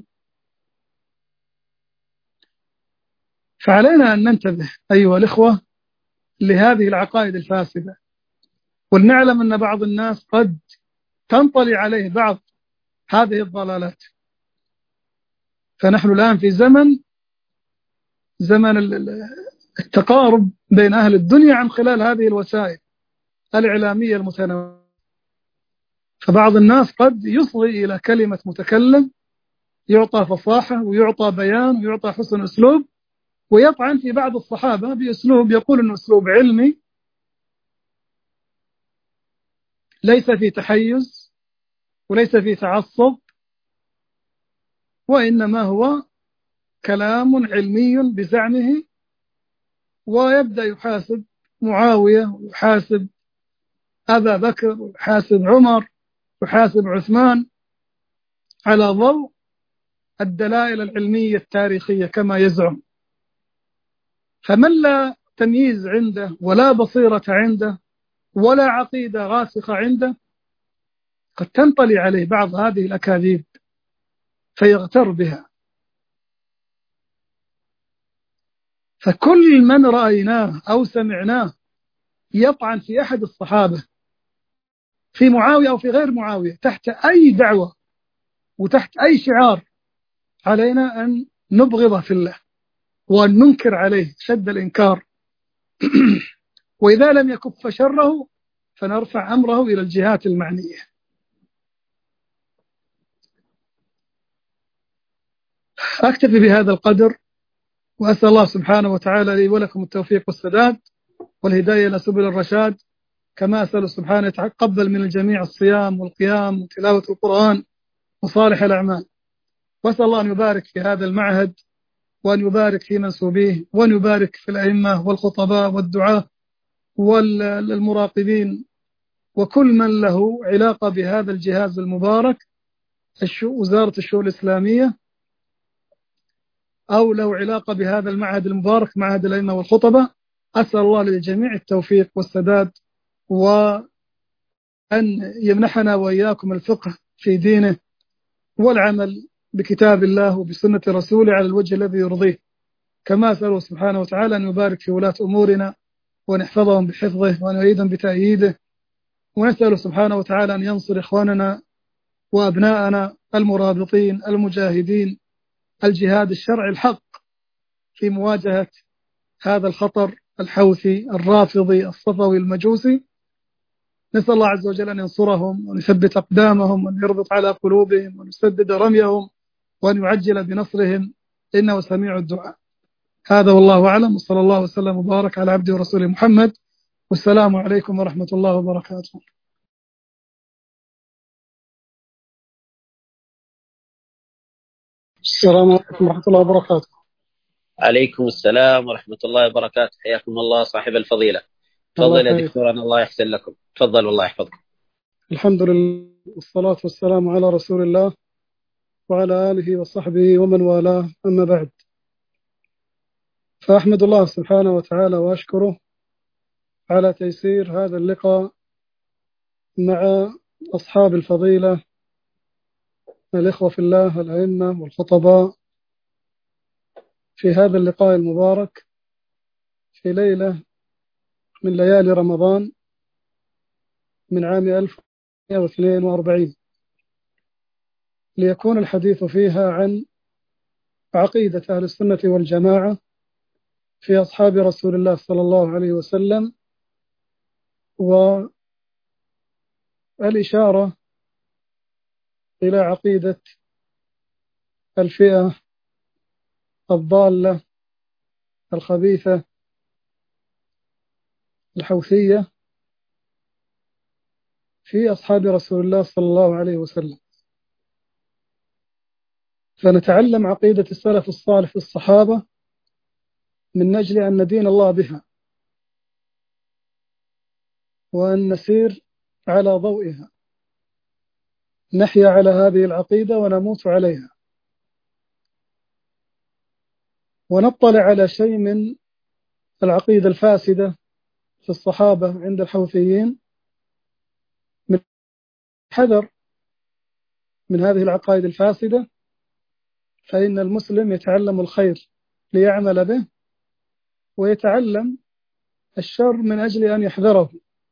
فعلينا أن ننتبه أيها الإخوة لهذه العقائد الفاسدة، ولنعلم أن بعض الناس قد تنطلي عليه بعض هذه الضلالات. فنحن الآن في زمن التقارب بين أهل الدنيا عن خلال هذه الوسائل الإعلامية المتنوعة. فبعض الناس قد يصغي إلى كلمة متكلم يعطى فصاحة ويعطى بيان ويعطى حسن أسلوب، ويطعن في بعض الصحابة بأسلوب يقول أنه أسلوب علمي ليس في تحيز وليس في تعصب، وإنما هو كلام علمي بزعمه، ويبدأ يحاسب معاوية ويحاسب أبا بكر ويحاسب عمر ويحاسب عثمان على ضوء الدلائل العلمية التاريخية كما يزعم. فمن لا تمييز عنده ولا بصيرة عنده ولا عقيدة راسخة عنده قد تنطلي عليه بعض هذه الأكاذيب فيغتر بها. فكل من رأيناه أو سمعناه يطعن في أحد الصحابة في معاوية أو في غير معاوية تحت أي دعوة وتحت أي شعار، علينا أن نبغضه في الله وأن ننكر عليه شد الإنكار وإذا لم يكف شره فنرفع أمره إلى الجهات المعنية. أكتفي بهذا القدر، وأسأل الله سبحانه وتعالى لي ولكم التوفيق والسداد، والهداية إلى سبل الرشاد. كما أسأل سبحانه يتقبل من الجميع الصيام والقيام وتلاوة القرآن وصالح الأعمال. وأسأل الله أن يبارك في هذا المعهد، وأن يبارك في منسوبيه، وأن يبارك في الأئمة والخطباء والدعاة والمراقبين وكل من له علاقة بهذا الجهاز المبارك، وزارة الشؤون الإسلامية، أو له علاقة بهذا المعهد المبارك، معهد الأئمة والخطباء. أسأل الله للجميع التوفيق والسداد، وأن يمنحنا وإياكم الفقه في دينه والعمل بكتاب الله وبسنة رسوله على الوجه الذي يرضيه. كما أسأله سبحانه وتعالى أن يبارك في ولاة أمورنا، وأن يحفظهم بحفظه، وأن يعيدهم بتأييده. ونسأله سبحانه وتعالى أن ينصر إخواننا وأبناءنا المرابطين المجاهدين الجهاد الشرعي الحق في مواجهة هذا الخطر الحوثي الرافضي الصفوي المجوسي. نسأل الله عز وجل أن ينصرهم، وأن يثبت أقدامهم، وأن يربط على قلوبهم، وأن يسدد رميهم، وأن يعجل بنصرهم، إنه سميع الدعاء. هذا والله أعلم، وصلى الله وسلم وبارك على عبده ورسوله محمد، والسلام عليكم ورحمة الله وبركاته. السلام عليكم ورحمة الله وبركاته. عليكم السلام ورحمة الله وبركاته. حياكم الله صاحب الفضيلة. تفضل يا دكتورنا، الله يحسن لكم. تفضل والله يحفظكم. الحمد لله والصلاة والسلام على رسول الله وعلى آله وصحبه ومن والاه، أما بعد. فأحمد الله سبحانه وتعالى وأشكره على تيسير هذا اللقاء مع أصحاب الفضيلة، الإخوة في الله الأئمة والخطباء، في هذا اللقاء المبارك في ليلة من ليالي رمضان من عام 1442، ليكون الحديث فيها عن عقيدة أهل السنة والجماعة في أصحاب رسول الله صلى الله عليه وسلم، والإشارة إلى عقيدة الفئة الضالة الخبيثة الحوثية في أصحاب رسول الله صلى الله عليه وسلم. فنتعلم عقيدة السلف الصالح في الصحابة من أجل أن ندين الله بها، وأن نسير على ضوئها، نحيا على هذه العقيدة ونموت عليها، ونطلع على شيء من العقيدة الفاسدة في الصحابة عند الحوثيين، من حذر من هذه العقائد الفاسدة. فإن المسلم يتعلم الخير ليعمل به، ويتعلم الشر من أجل أن يحذره.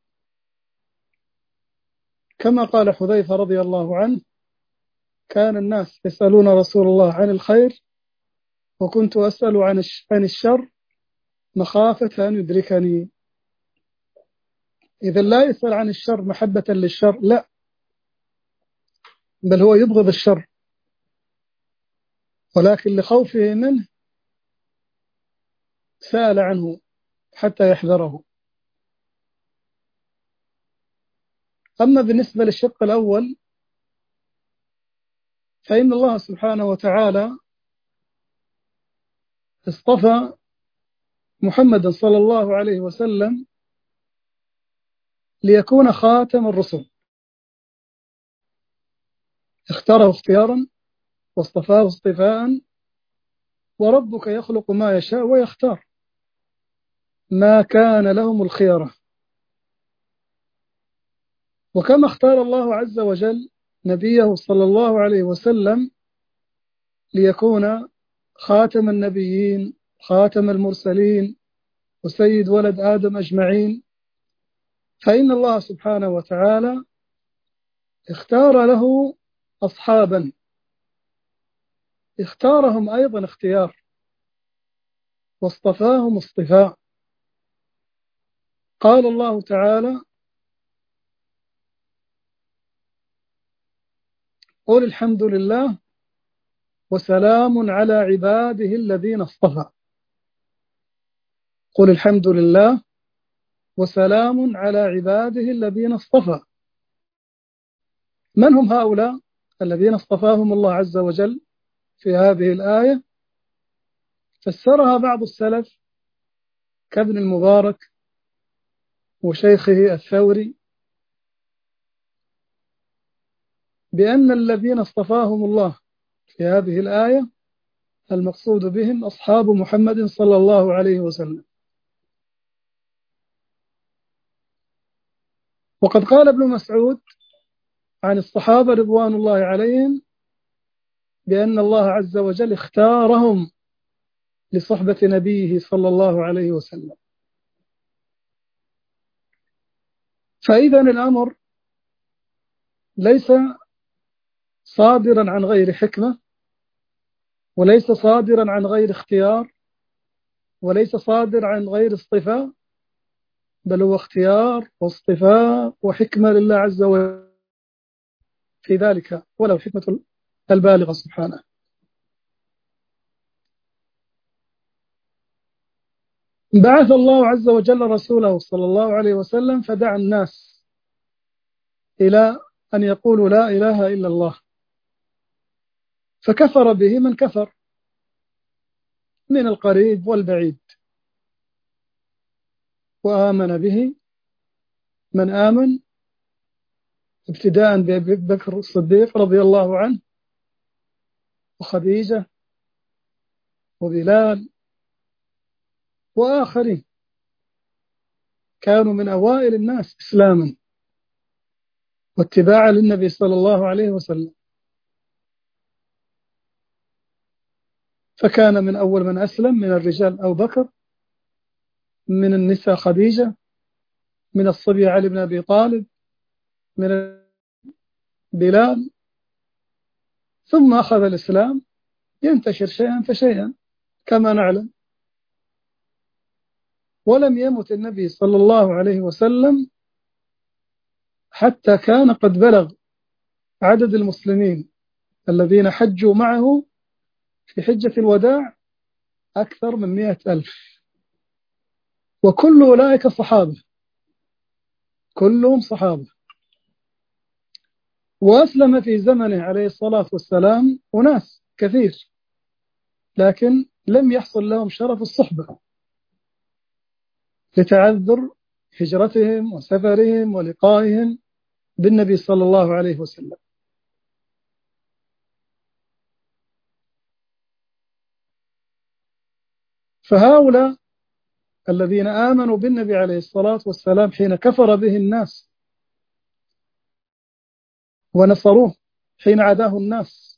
كما قال حذيفة رضي الله عنه: كان الناس يسألون رسول الله عن الخير، وكنت أسأل عن الشر مخافة أن يدركني. إذا لا يسأل عن الشر محبة للشر، لا، بل هو يبغض الشر، ولكن لخوفه منه سأل عنه حتى يحذره. أما بالنسبة للشق الأول، فإن الله سبحانه وتعالى اصطفى محمد صلى الله عليه وسلم ليكون خاتم الرسل، اختاره اختيارا واصطفاه اصطفاء، وربك يخلق ما يشاء ويختار، ما كان لهم الخيرة. وكما اختار الله عز وجل نبيه صلى الله عليه وسلم ليكون خاتم النبيين، خاتم المرسلين، وسيد ولد آدم أجمعين، فإن الله سبحانه وتعالى اختار له أصحابا، اختارهم أيضا اختيار، واصطفاهم اصطفاء. قال الله تعالى: قل الحمد لله وسلام على عباده الذين اصطفى. قل الحمد لله وسلام على عباده الذين اصطفى. من هم هؤلاء الذين اصطفاهم الله عز وجل في هذه الآية؟ فسرها بعض السلف كابن المبارك وشيخه الثوري بأن الذين اصطفاهم الله في هذه الآية المقصود بهم أصحاب محمد صلى الله عليه وسلم. وقد قال ابن مسعود عن الصحابة رضوان الله عليهم بأن الله عز وجل اختارهم لصحبة نبيه صلى الله عليه وسلم. فإذا الأمر ليس صادرا عن غير حكمة، وليس صادرا عن غير اختيار، وليس صادر عن غير اصطفاء، بل هو اختيار واصطفاء وحكمة لله عز وجل في ذلك، ولو حكمة البالغة سبحانه. بعث الله عز وجل رسوله صلى الله عليه وسلم فدعا الناس إلى أن يقولوا لا إله إلا الله، فكفر به من كفر من القريب والبعيد، وآمن به من آمن، ابتداء بأبي بكر الصديق رضي الله عنه، وخديجة، وبلال، وآخرين كانوا من أوائل الناس إسلاما واتباعا للنبي صلى الله عليه وسلم. فكان من أول من أسلم من الرجال أبو بكر، من النساء خديجة، من الصبي علي بن أبي طالب، من بلال، ثم أخذ الإسلام ينتشر شيئا فشيئا كما نعلم. ولم يمت النبي صلى الله عليه وسلم حتى كان قد بلغ عدد المسلمين الذين حجوا معه في حجة الوداع أكثر من 100,000، وكل أولئك صحابة، كلهم صحابة. وأسلم في زمنه عليه الصلاة والسلام أناس كثير، لكن لم يحصل لهم شرف الصحبة لتعذر هجرتهم وسفرهم ولقائهم بالنبي صلى الله عليه وسلم. فهؤلاء الذين آمنوا بالنبي عليه الصلاة والسلام حين كفر به الناس، ونصروه حين عاداه الناس،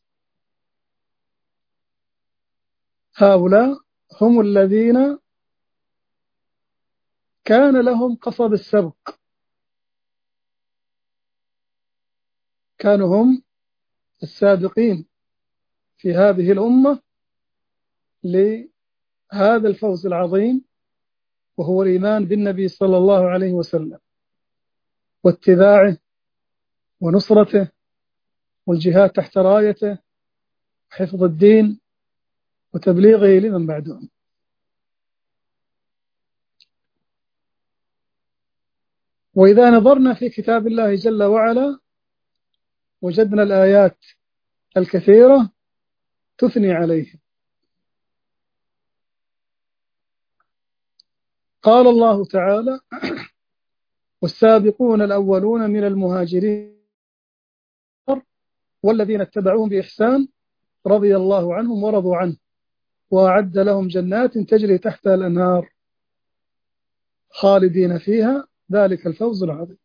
هؤلاء هم الذين كان لهم قصب السبق، كانوا هم السابقين في هذه الأمة لهذا الفوز العظيم، وهو الإيمان بالنبي صلى الله عليه وسلم واتباعه ونصرته والجهاد تحت رايته وحفظ الدين وتبليغه لمن بعدهم. وإذا نظرنا في كتاب الله جل وعلا وجدنا الآيات الكثيرة تثني عليه. قال الله تعالى: والسابقون الأولون من المهاجرين والذين اتبعوهم بإحسان رضي الله عنهم ورضوا عنه وأعد لهم جنات تجري تحتها الأنهار خالدين فيها ذلك الفوز العظيم.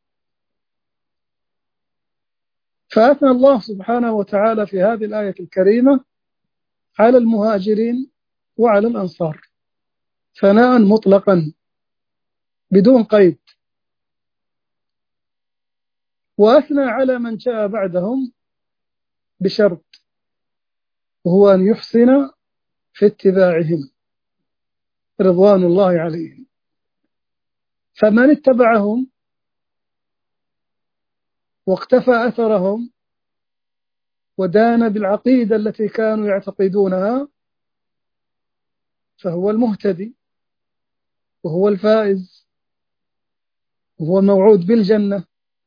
فأثنى الله سبحانه وتعالى في هذه الآية الكريمة على المهاجرين وعلى الأنصار ثناء مطلقا بدون قيد، وأثنى على من جاء بعدهم بشرط، وهو أن يحسن في اتباعهم رضوان الله عليهم. فمن اتبعهم واقتفى أثرهم ودان بالعقيدة التي كانوا يعتقدونها فهو المهتدي وهو الفائز وهو موعود بالجنة.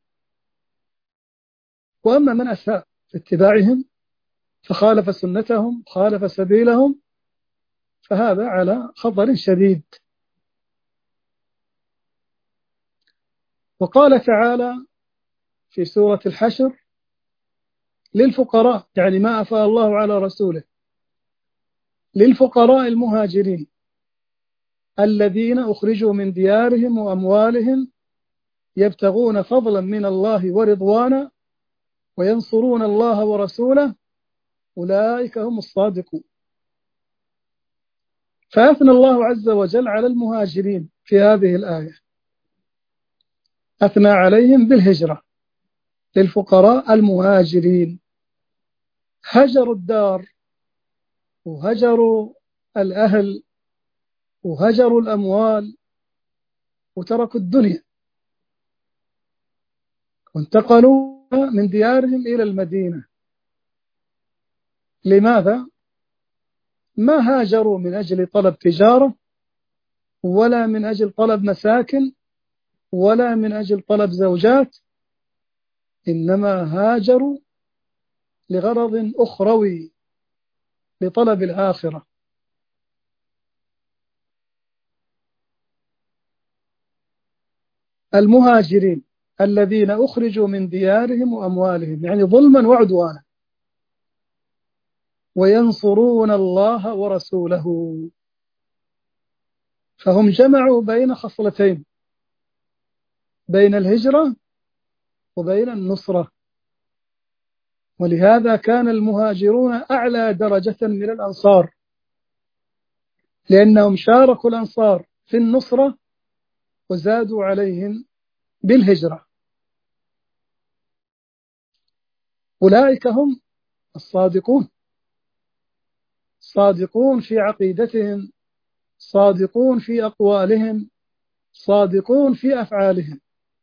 وأما من أساء في اتباعهم فخالف سنتهم خالف سبيلهم فهذا على خطر شديد. وقال تعالى في سورة الحشر للفقراء، يعني ما أفاء الله على رسوله، للفقراء المهاجرين الذين أخرجوا من ديارهم وأموالهم يبتغون فضلا من الله ورضوانا وينصرون الله ورسوله أولئك هم الصادقون. فأثنى الله عز وجل على المهاجرين في هذه الآية، أثنى عليهم بالهجرة للفقراء المهاجرين، هجروا الدار وهجروا الأهل وهجروا الأموال وتركوا الدنيا وانتقلوا من ديارهم إلى المدينة. لماذا؟ ما هاجروا من أجل طلب تجارة ولا من أجل طلب مساكن ولا من أجل طلب زوجات، إنما هاجروا لغرض أخروي، لطلب الآخرة. المهاجرين الذين أخرجوا من ديارهم وأموالهم، يعني ظلما وعدوانا، وينصرون الله ورسوله، فهم جمعوا بين خصلتين، بين الهجرة وبين النصرة. ولهذا كان المهاجرون أعلى درجة من الأنصار، لأنهم شاركوا الأنصار في النصرة وزادوا عليهم بالهجرة. أولئك هم الصادقون، صادقون في عقيدتهم، صادقون في أقوالهم، صادقون في أفعالهم.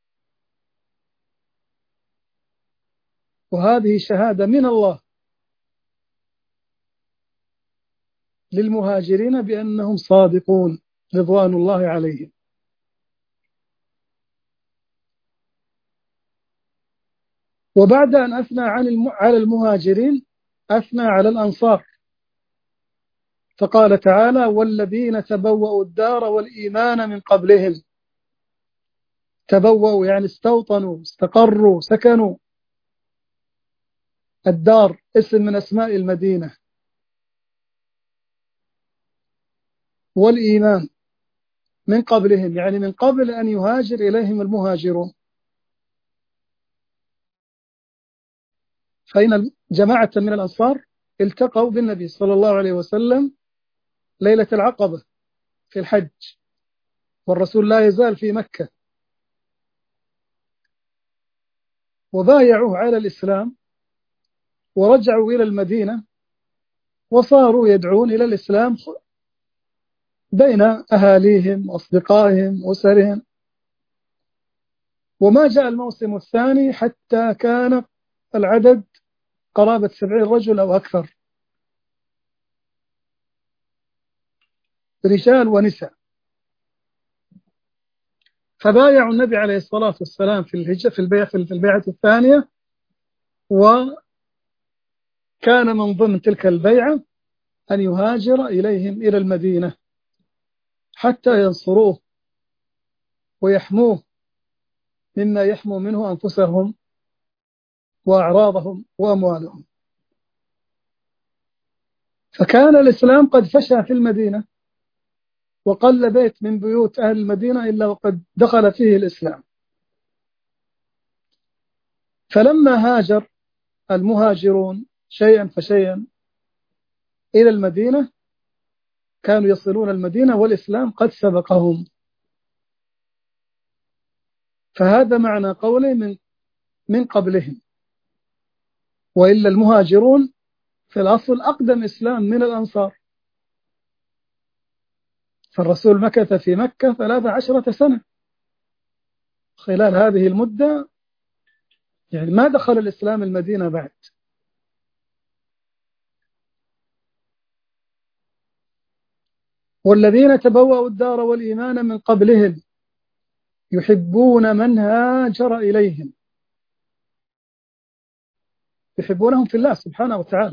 وهذه شهادة من الله للمهاجرين بأنهم صادقون رضوان الله عليهم. وبعد أن أثنى على المهاجرين أثنى على الأنصار، فقال تعالى: والذين تبوأوا الدار والإيمان من قبلهم. تبوأوا يعني استوطنوا، استقروا، سكنوا. الدار اسم من أسماء المدينة. والإيمان من قبلهم يعني من قبل أن يهاجر إليهم المهاجرون. فإن جماعة من الأنصار التقوا بالنبي صلى الله عليه وسلم ليلة العقبة في الحج، والرسول لا يزال في مكة، وبايعوا على الإسلام ورجعوا إلى المدينة وصاروا يدعون إلى الإسلام بين أهاليهم وأصدقائهم وأسرهم. وما جاء الموسم الثاني حتى كان العدد قرابة 70 رجل أو أكثر، رجال ونساء. فبايعوا النبي عليه الصلاة والسلام في البيعة الثانية، وكان من ضمن تلك البيعة أن يهاجر إليهم إلى المدينة حتى ينصروه ويحموه مما يحموا منه أنفسهم وأعراضهم وأموالهم. فكان الإسلام قد فشى في المدينة، وقل بيت من بيوت أهل المدينة إلا وقد دخل فيه الإسلام. فلما هاجر المهاجرون شيئا فشيئا إلى المدينة كانوا يصلون المدينة والإسلام قد سبقهم. فهذا معنى قوله من قبلهم. وإلا المهاجرون في الأصل أقدم إسلام من الأنصار، فالرسول مكث في مكة 13 سنة. خلال هذه المدة يعني ما دخل الإسلام المدينة بعد. والذين تبوأوا الدار والإيمان من قبلهم يحبون من هاجر إليهم، يحبونهم في الله سبحانه وتعالى،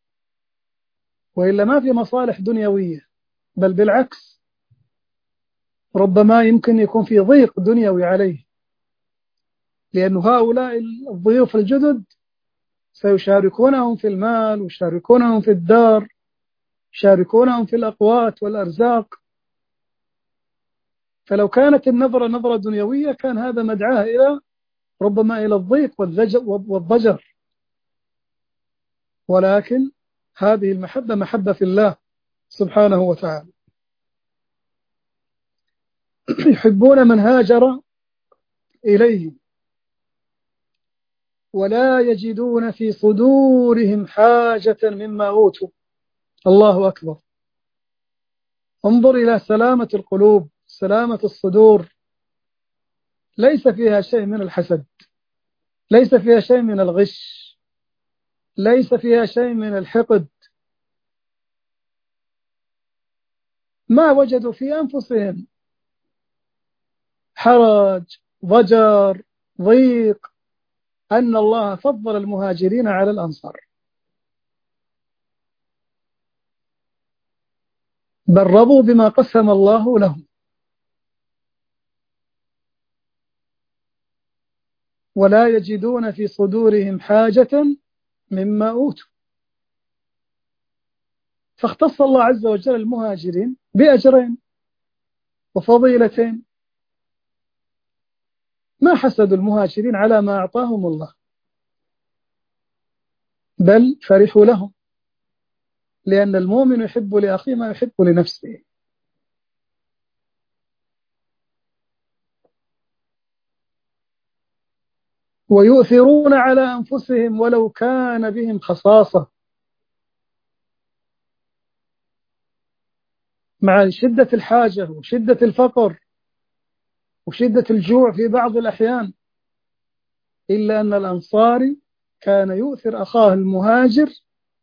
وإلا ما في مصالح دنيوية، بل بالعكس ربما يمكن يكون في ضيق دنيوي عليه، لأن هؤلاء الضيوف الجدد سيشاركونهم في المال ويشاركونهم في الدار، يشاركونهم في الأقوات والأرزاق. فلو كانت النظرة نظرة دنيوية كان هذا مدعاه إلى ربما إلى الضيق والضجر، ولكن هذه المحبة محبة في الله سبحانه وتعالى. يحبون من هاجر إليه ولا يجدون في صدورهم حاجة مما أوتوا. الله أكبر. انظر إلى سلامة القلوب، سلامة الصدور، ليس فيها شيء من الحسد، ليس فيها شيء من الغش، ليس فيها شيء من الحقد. ما وجدوا في أنفسهم حرج، ضجر، ضيق أن الله فضل المهاجرين على الأنصار، بل رضوا بما قسم الله لهم، ولا يجدون في صدورهم حاجة مما أوتوا. فاختص الله عز وجل المهاجرين بأجرين وفضيلتين. ما حسدوا المهاجرين على ما أعطاهم الله، بل فرحوا لهم، لأن المؤمن يحب لأخيه ما يحب لنفسه. ويؤثرون على أنفسهم ولو كان بهم خصاصة. مع شدة الحاجة وشدة الفقر وشدة الجوع في بعض الأحيان، إلا أن الأنصاري كان يؤثر أخاه المهاجر،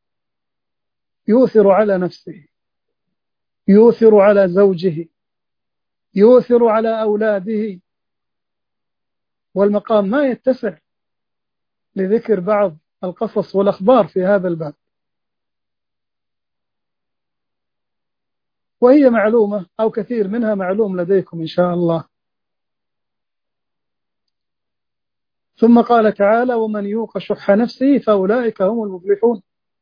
يؤثر على نفسه، يؤثر على زوجه، يؤثر على أولاده. والمقام ما يتسع لذكر بعض القصص والأخبار في هذا الباب، وهي معلومة أو كثير منها معلوم لديكم إن شاء الله. ثم قال تعالى: ومن يوق شح نفسه فأولئك هم المفلحون.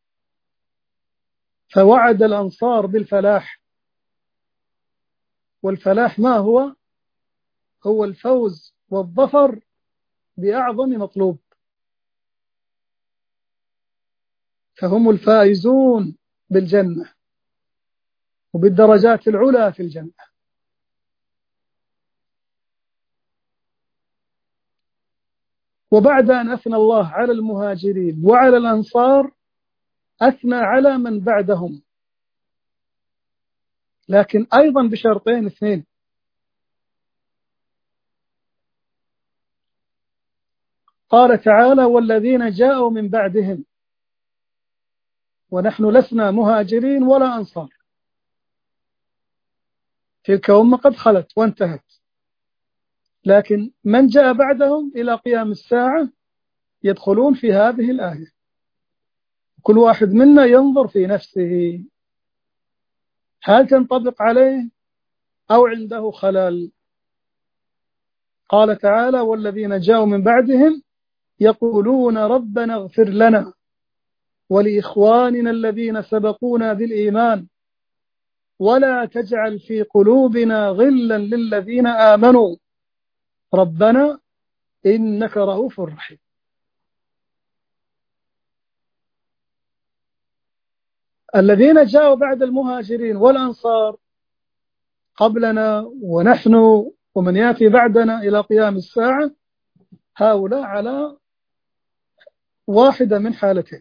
فوعد الأنصار بالفلاح، والفلاح ما هو؟ هو الفوز والظفر بأعظم مطلوب، فهم الفائزون بالجنة وبالدرجات العلى في الجنة. وبعد أن أثنى الله على المهاجرين وعلى الأنصار أثنى على من بعدهم، لكن أيضا بشرطين اثنين. قال تعالى: والذين جاءوا من بعدهم، ونحن لسنا مهاجرين ولا أنصار، تلك أمة قد خلت وانتهت، لكن من جاء بعدهم إلى قيام الساعة يدخلون في هذه الآية. كل واحد منا ينظر في نفسه هل تنطبق عليه أو عنده خلل. قال تعالى: والذين جاءوا من بعدهم يقولون ربنا اغفر لنا ولإخواننا الذين سبقونا بالإيمان ولا تجعل في قلوبنا غلا للذين آمنوا ربنا إنك رؤوف رحيم. الذين جاءوا بعد المهاجرين والأنصار قبلنا ونحن ومن يأتي بعدنا إلى قيام الساعة، هؤلاء على واحدة من حالتين: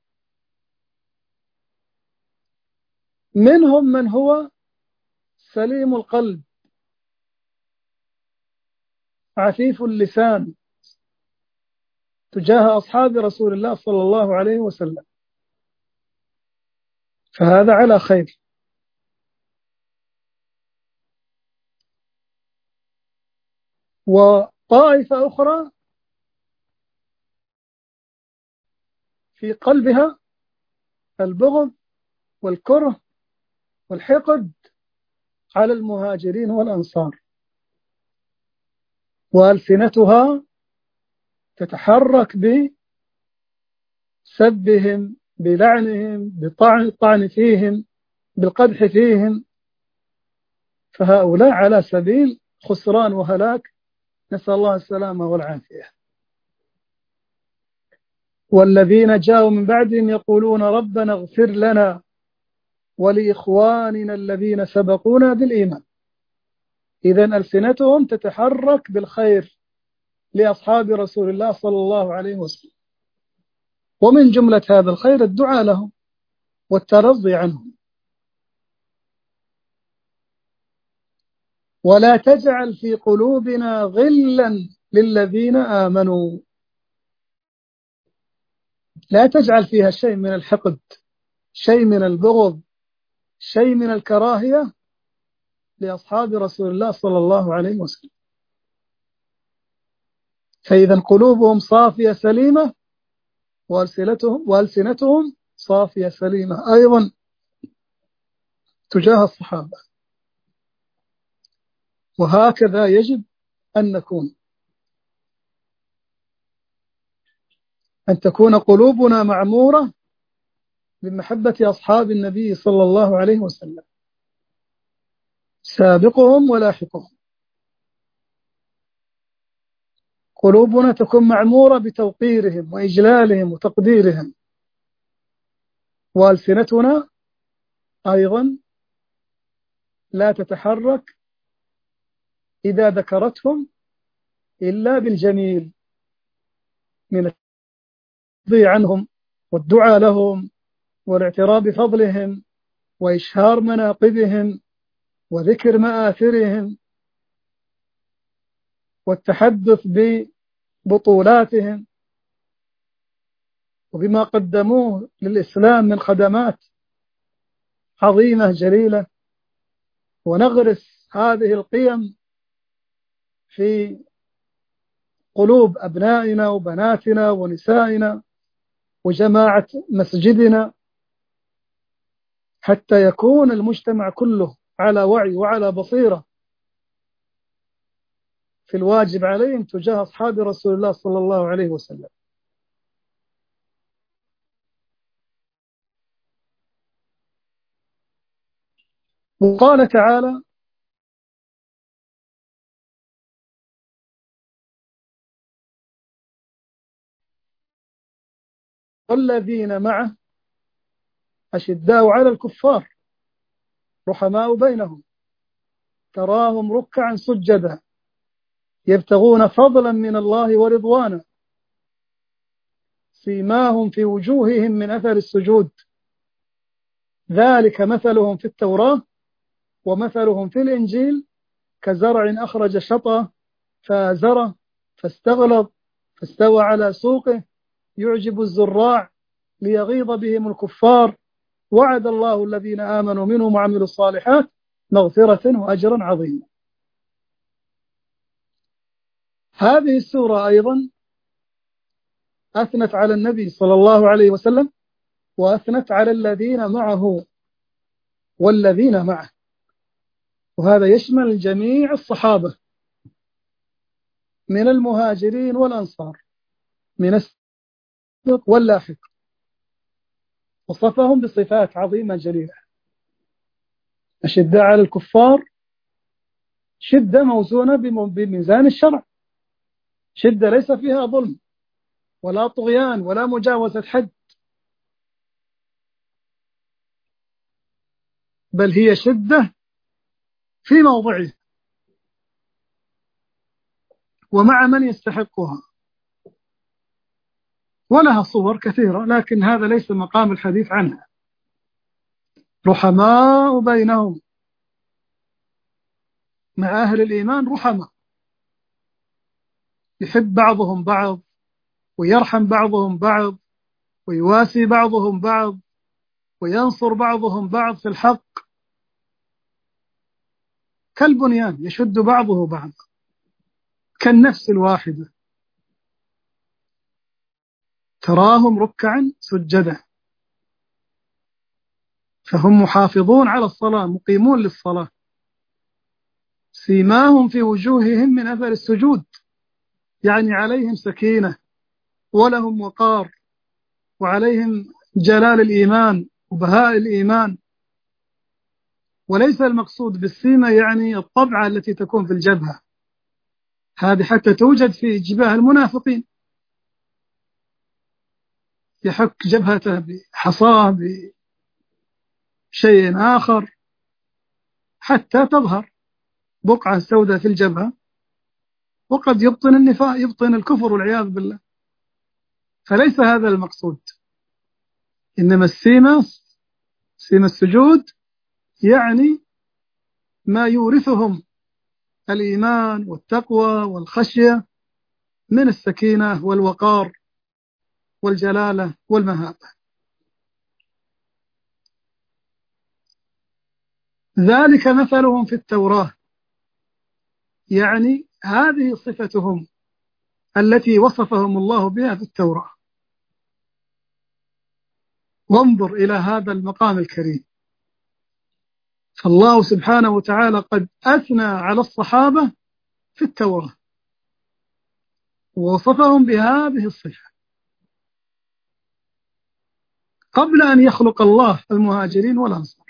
منهم من هو سليم القلب عفيف اللسان تجاه أصحاب رسول الله صلى الله عليه وسلم، فهذا على خير. وطائفة أخرى في قلبها البغض والكره والحقد على المهاجرين والأنصار، وألسنتها تتحرك بسبهم، بلعنهم، بالطعن فيهم، بالقدح فيهم، فهؤلاء على سبيل خسران وهلاك، نسأل الله السلامة والعافية. والذين جاءوا من بعدهم يقولون ربنا اغفر لنا ولإخواننا الذين سبقونا بالإيمان. إذن ألسنتهم تتحرك بالخير لأصحاب رسول الله صلى الله عليه وسلم، ومن جملة هذا الخير الدعاء لهم والترضي عنهم. ولا تجعل في قلوبنا غلا للذين آمنوا، لا تجعل فيها شيء من الحقد، شيء من البغض، شيء من الكراهية لأصحاب رسول الله صلى الله عليه وسلم. فإذا قلوبهم صافية سليمة وألسنتهم صافية سليمة أيضا تجاه الصحابة. وهكذا يجب أن نكون، أن تكون قلوبنا معمورة بمحبة أصحاب النبي صلى الله عليه وسلم، سابقهم ولاحقهم. قلوبنا تكون معمورة بتوقيرهم وإجلالهم وتقديرهم، وألسنتنا أيضا لا تتحرك إذا ذكرتهم إلا بالجميل من الرضي عنهم والدعاء لهم والاعتراف بفضلهم وإشهار مناقبهم وذكر مآثرهم والتحدث ببطولاتهم وبما قدموه للإسلام من خدمات عظيمة جليلة، ونغرس هذه القيم في قلوب أبنائنا وبناتنا ونسائنا وجماعة مسجدنا، حتى يكون المجتمع كله على وعي وعلى بصيرة في الواجب عليهم تجاه أصحاب رسول الله صلى الله عليه وسلم. وقال تعالى: والذين معه أشداء على الكفار رحماء بينهم تراهم ركعا سجدا يبتغون فضلا من الله ورضوانا سيماهم في وجوههم من أثر السجود ذلك مثلهم في التوراة ومثلهم في الإنجيل كزرع أخرج شطأه فآزره فاستغلظ فاستوى على سوقه يعجب الزراع ليغيظ بهم الكفار وعد الله الذين آمنوا منهم وعملوا الصالحات مغفرة وأجرا عظيما. هذه السورة أيضا أثنت على النبي صلى الله عليه وسلم وأثنت على الذين معه والذين معه، وهذا يشمل جميع الصحابة من المهاجرين والأنصار من السابق واللاحق، وصفهم بصفات عظيمة جليلة. أشداء على الكفار شدة موزونة بميزان الشرع، شدة ليس فيها ظلم ولا طغيان ولا مجاوزة حد، بل هي شدة في موضعه ومع من يستحقها، ولها صور كثيرة لكن هذا ليس مقام الحديث عنها. رحماء بينهم، مع أهل الإيمان رحماء، يحب بعضهم بعض ويرحم بعضهم بعض ويواسي بعضهم بعض وينصر بعضهم بعض في الحق، كالبنيان يشد بعضه بعضا. كالنفس الواحدة، تراهم ركعا سجدا، فهم محافظون على الصلاة مقيمون للصلاة، سيماهم في وجوههم من أثر السجود، يعني عليهم سكينة ولهم وقار وعليهم جلال الإيمان وبهاء الإيمان. وليس المقصود بالسيمة يعني الطبعة التي تكون في الجبهة، هذه حتى توجد في جباه المنافقين، يحك جبهته بحصاه بشيء آخر حتى تظهر بقعة سوداء في الجبهة، وقد يبطن النفاق، يبطن الكفر والعياذ بالله. فليس هذا المقصود، إنما السيمة، سيمة السجود، يعني ما يورثهم الإيمان والتقوى والخشية من السكينة والوقار والجلالة والمهابة. ذلك مثلهم في التوراة، يعني هذه صفتهم التي وصفهم الله بها في التوراة. وانظر إلى هذا المقام الكريم، فالله سبحانه وتعالى قد أثنى على الصحابة في التوراة ووصفهم بهذه الصفة قبل أن يخلق الله المهاجرين والأنصار.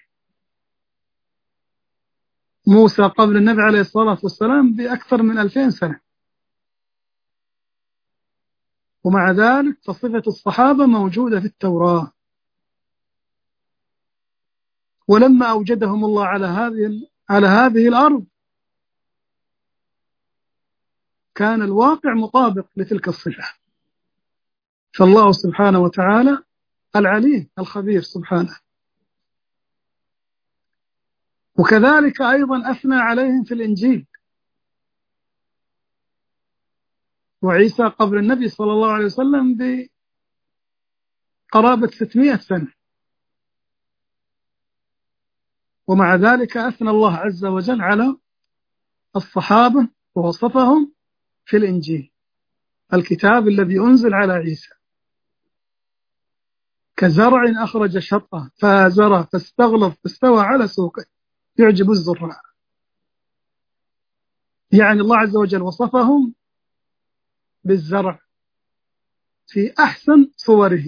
موسى قبل النبي عليه الصلاة والسلام بأكثر من 2000 سنة، ومع ذلك فصفة الصحابة موجودة في التوراة. ولما أوجدهم الله على هذه الأرض كان الواقع مطابق لتلك الصفة. فالله سبحانه وتعالى العليم الخبير سبحانه. وكذلك أيضا أثنى عليهم في الإنجيل، وعيسى قبل النبي صلى الله عليه وسلم بقرابة 600 سنة، ومع ذلك أثنى الله عز وجل على الصحابة ووصفهم في الإنجيل، الكتاب الذي أنزل على عيسى، كزرع أخرج شطأه فآزره فاستغلظ فاستوى على سوقه يعجب الزراع. يعني الله عز وجل وصفهم بالزرع في أحسن صوره،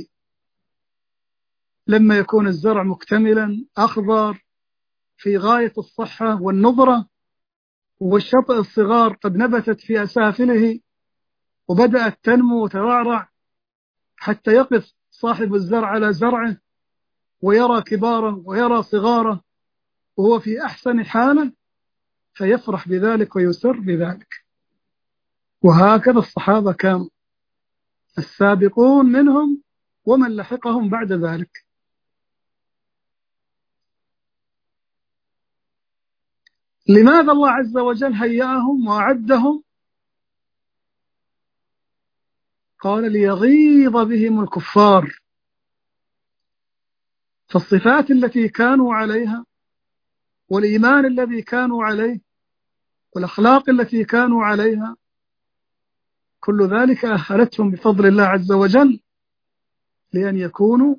لما يكون الزرع مكتملا أخضر في غاية الصحة والنضرة، والشطأ الصغار قد نبتت في أسافله وبدأت تنمو وترعرع، حتى يقف صاحب الزرع على زرعه ويرى كباره ويرى صغاره وهو في أحسن حالة، فيفرح بذلك ويسر بذلك. وهكذا الصحابة كانوا، السابقون منهم ومن لحقهم بعد ذلك. لماذا الله عز وجل هيأهم وأعدهم؟ قال ليغيظ بهم الكفار. فالصفات التي كانوا عليها والإيمان الذي كانوا عليه والأخلاق التي كانوا عليها، كل ذلك أهلتهم بفضل الله عز وجل لأن يكونوا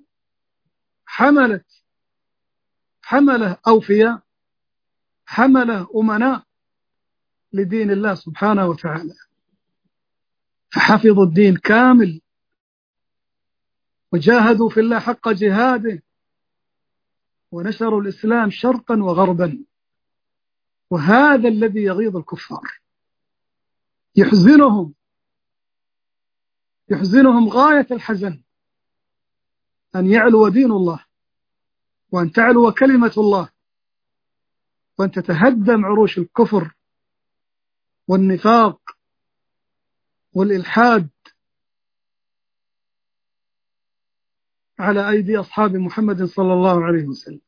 حملة أوفياء، حملة أمناء لدين الله سبحانه وتعالى، فحفظوا الدين كامل وجاهدوا في الله حق جهاده ونشروا الإسلام شرقا وغربا. وهذا الذي يغيظ الكفار، يحزنهم غاية الحزن أن يعلو دين الله، وأن تعلو كلمة الله، وأن تتهدم عروش الكفر والنفاق والإلحاد على أيدي أصحاب محمد صلى الله عليه وسلم.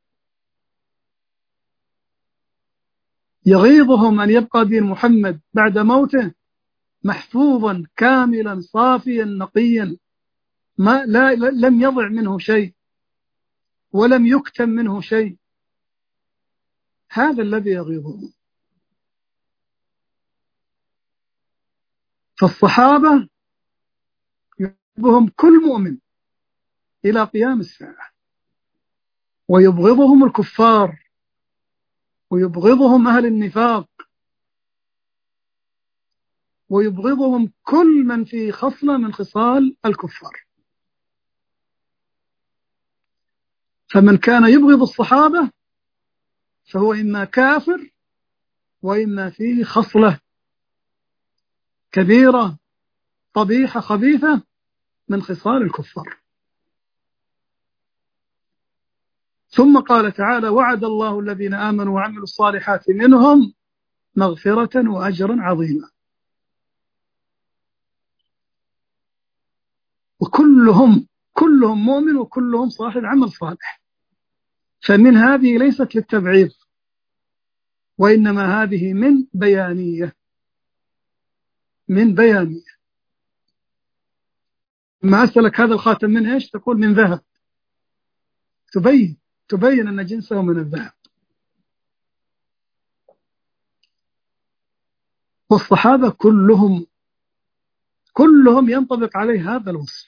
يغيظهم أن يبقى دين محمد بعد موته محفوظا كاملا صافيا نقيا، لم يضع منه شيء ولم يكتم منه شيء. هذا الذي يغيظهم. فالصحابة يحبهم كل مؤمن إلى قيام الساعة، ويبغضهم الكفار، ويبغضهم أهل النفاق، ويبغضهم كل من في خصلة من خصال الكفار. فمن كان يبغض الصحابة فهو إما كافر وإما فيه خصلة كبيرة قبيحة خبيثة من خصال الكفار. ثم قال تعالى: وعد الله الذين آمنوا وعملوا الصالحات منهم مغفرة وأجرا عظيما. كلهم مؤمن وكلهم صاحب عمل صالح، فمن هذه ليست للتبعيض، وإنما هذه من بيانية. ما أسألك هذا الخاتم من إيش؟ تقول من ذهب، تبين أن جنسه من الذهب. والصحابة كلهم ينطبق عليه هذا الوصف،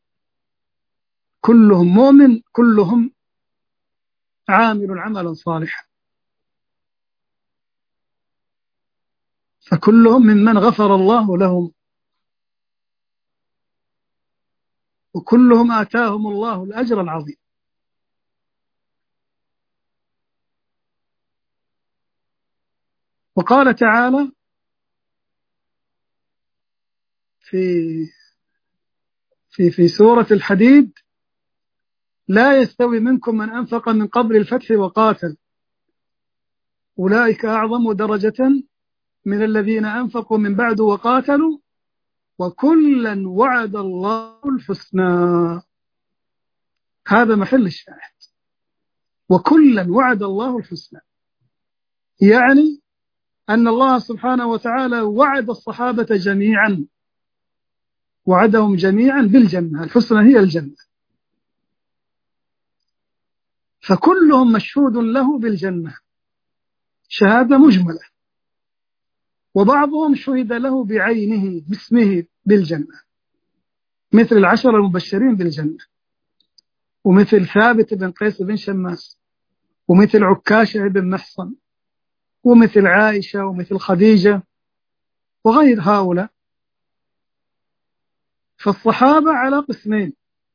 كلهم مؤمن، كلهم عامل عملا صالحا، فكلهم ممن غفر الله لهم، وكلهم آتاهم الله الأجر العظيم. وقال تعالى في سورة الحديد: لا يستوي منكم من أنفق من قبل الفتح وقاتل أولئك أعظم درجة من الذين أنفقوا من بعد وقاتلوا وكلا وعد الله الحسنى. هذا محل الشاهد، وكلا وعد الله الحسنى، يعني أن الله سبحانه وتعالى وعد الصحابة جميعا، وعدهم جميعا بالجنة، الحسنى هي الجنة، فكلهم مشهود له بالجنة شهادة مجملة، وبعضهم شهد له بعينه باسمه بالجنة، مثل العشر المبشرين بالجنة، ومثل ثابت بن قيس بن شماس، ومثل عكاشة بن محصن، ومثل عائشة، ومثل خديجة، وغير هؤلاء. فالصحابة على قسمين،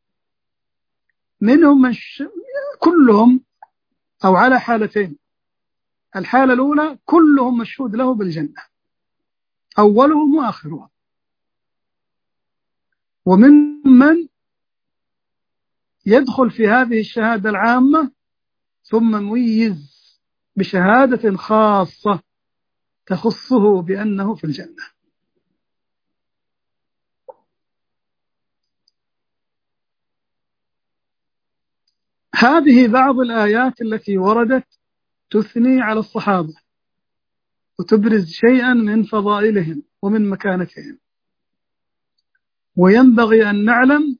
منهم من كلهم، أو على حالتين: الحالة الأولى كلهم مشهود له بالجنة، أولهم وآخرهم، ومن من يدخل في هذه الشهادة العامة ثم مميز بشهادة خاصة تخصه بأنه في الجنة. هذه بعض الآيات التي وردت تثني على الصحابة وتبرز شيئا من فضائلهم ومن مكانتهم. وينبغي أن نعلم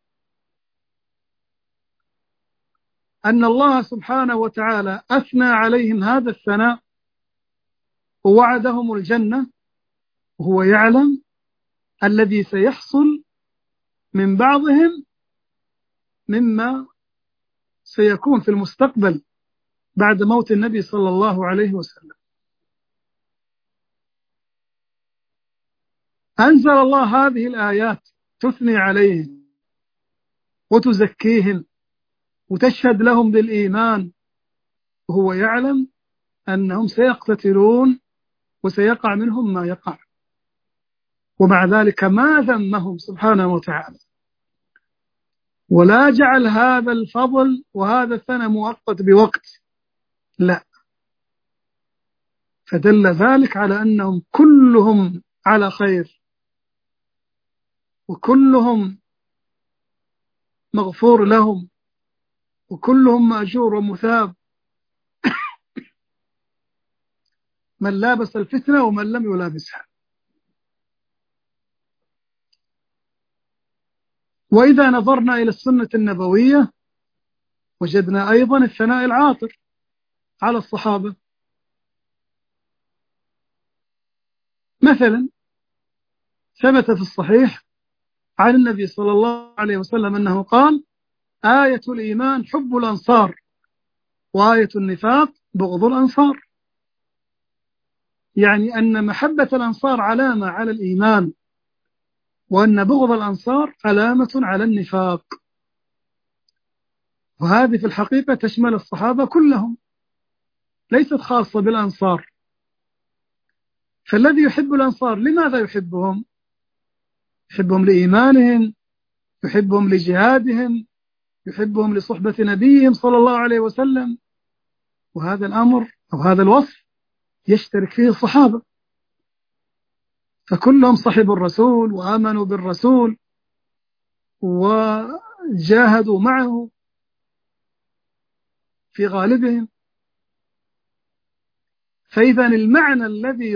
أن الله سبحانه وتعالى أثنى عليهم هذا الثناء ووعدهم الجنة، وهو يعلم الذي سيحصل من بعضهم مما سيكون في المستقبل بعد موت النبي صلى الله عليه وسلم. أنزل الله هذه الآيات تثني عليهم وتزكيهم وتشهد لهم بالإيمان، وهو يعلم أنهم سيقتتلون وسيقع منهم ما يقع، ومع ذلك ما ذمهم سبحانه وتعالى، ولا جعل هذا الفضل وهذا الثناء مؤقت بوقت، لا، فدل ذلك على أنهم كلهم على خير، وكلهم مغفور لهم، وكلهم مأجور ومثاب، من لابس الفتنة ومن لم يلابسها. وإذا نظرنا إلى السنة النبوية وجدنا أيضا الثناء العاطر على الصحابة. مثلا ثبت في الصحيح عن النبي صلى الله عليه وسلم أنه قال: آية الإيمان حب الأنصار، وآية النفاق بغض الأنصار. يعني أن محبة الأنصار علامة على الإيمان، وأن بغض الأنصار علامة على النفاق. وهذه في الحقيقة تشمل الصحابة كلهم، ليست خاصة بالأنصار. فالذي يحب الأنصار لماذا يحبهم؟ يحبهم لإيمانهم، يحبهم لجهادهم، يحبهم لصحبة نبيهم صلى الله عليه وسلم. وهذا الأمر أو هذا الوصف يشترك فيه الصحابة، فكلهم صحبوا الرسول وآمنوا بالرسول وجاهدوا معه في غالبهم. فإذا المعنى الذي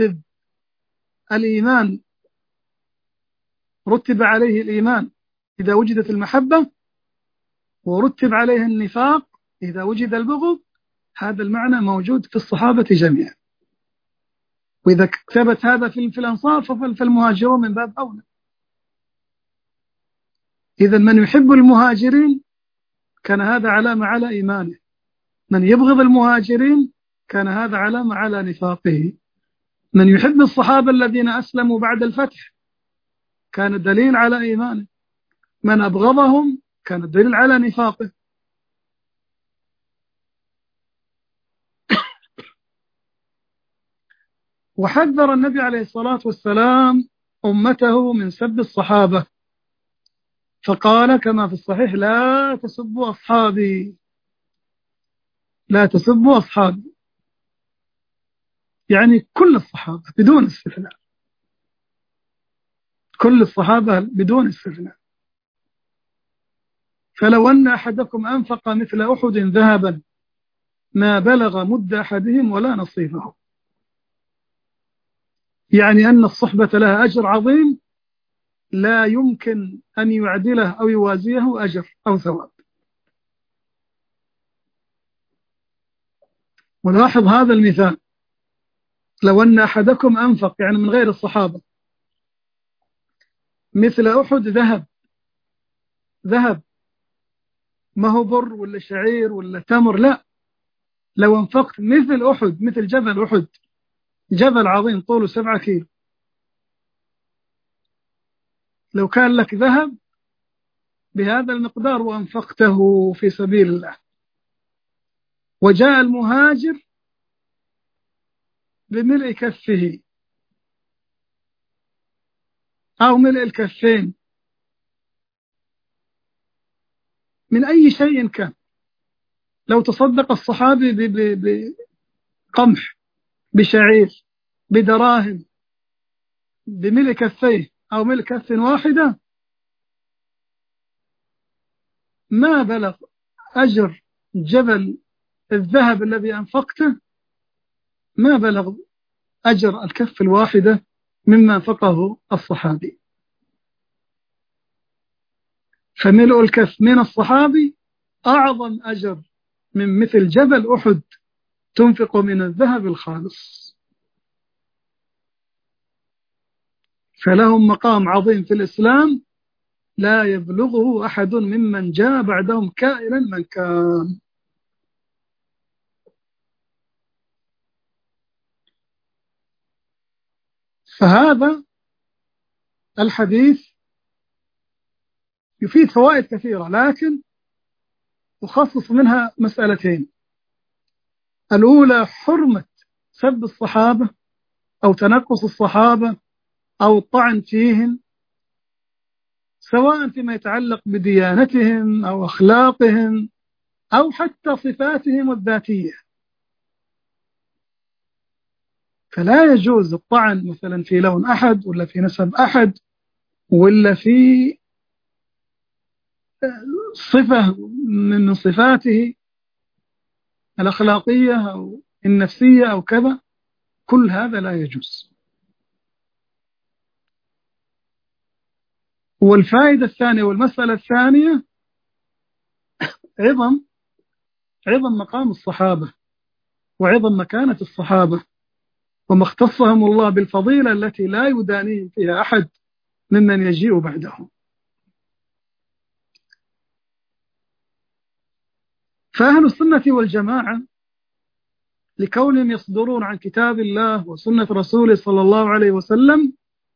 رتب عليه الإيمان إذا وجدت المحبة، ورتب عليه النفاق إذا وجد البغض، هذا المعنى موجود في الصحابة جميعا. وإذا ثبت هذا في الأنصار فالمهاجرون من باب أولى. إذا من يحب المهاجرين كان هذا علامة على إيمانه، من يبغض المهاجرين كان هذا علامة على نفاقه. من يحب الصحابة الذين أسلموا بعد الفتح كان دليل على إيمانه، من أبغضهم كان دليل على نفاقه. وحذر النبي عليه الصلاة والسلام أمته من سب الصحابة، فقال كما في الصحيح: لا تسبوا أصحابي، لا تسبوا أصحابي، يعني كل الصحابة بدون استثناء، كل الصحابة بدون استثناء. فلو أن أحدكم أنفق مثل أحد ذهبا ما بلغ مد أحدهم ولا نصيفه. يعني أن الصحبة لها أجر عظيم لا يمكن أن يعدله أو يوازيه أجر أو ثواب. ولاحظ هذا المثال: لو أن أحدكم أنفق، يعني من غير الصحابة، مثل أحد ذهب، ما هو بر ولا شعير ولا تمر، لا، لو انفقت مثل أحد، مثل جبل أحد، جبل عظيم طوله 7 كيلو، لو كان لك ذهب بهذا المقدار وأنفقته في سبيل الله، وجاء المهاجر بملء كفه أو ملء الكفين من أي شيء كان، لو تصدق الصحابي بقمح، بشعير، بدراهم، بملء كفيه أو ملء كف واحدة، ما بلغ أجر جبل الذهب الذي أنفقته، ما بلغ أجر الكف الواحدة مما أنفقه الصحابي. فملء الكف من الصحابي أعظم أجر من مثل جبل أحد تنفق من الذهب الخالص. فلهم مقام عظيم في الإسلام لا يبلغه أحد ممن جاء بعدهم كائنا من كان. فهذا الحديث يفيد فوائد كثيرة، لكن أخصص منها مسألتين: الأولى حرمة سب الصحابة أو تنقص الصحابة أو الطعن فيهم، سواء فيما يتعلق بديانتهم أو أخلاقهم أو حتى صفاتهم الذاتية. فلا يجوز الطعن مثلا في لون أحد ولا في نسب أحد ولا في صفة من صفاته الأخلاقية أو النفسية أو كذا، كل هذا لا يجوز. والفائدة الثانية والمسألة الثانية عظم مقام الصحابة وعظم مكانة الصحابة، وما اختصهم الله بالفضيلة التي لا يدانيهم فيها أحد ممن يجيء بعدهم. فأهل السنة والجماعة لكونهم يصدرون عن كتاب الله وسنة رسوله صلى الله عليه وسلم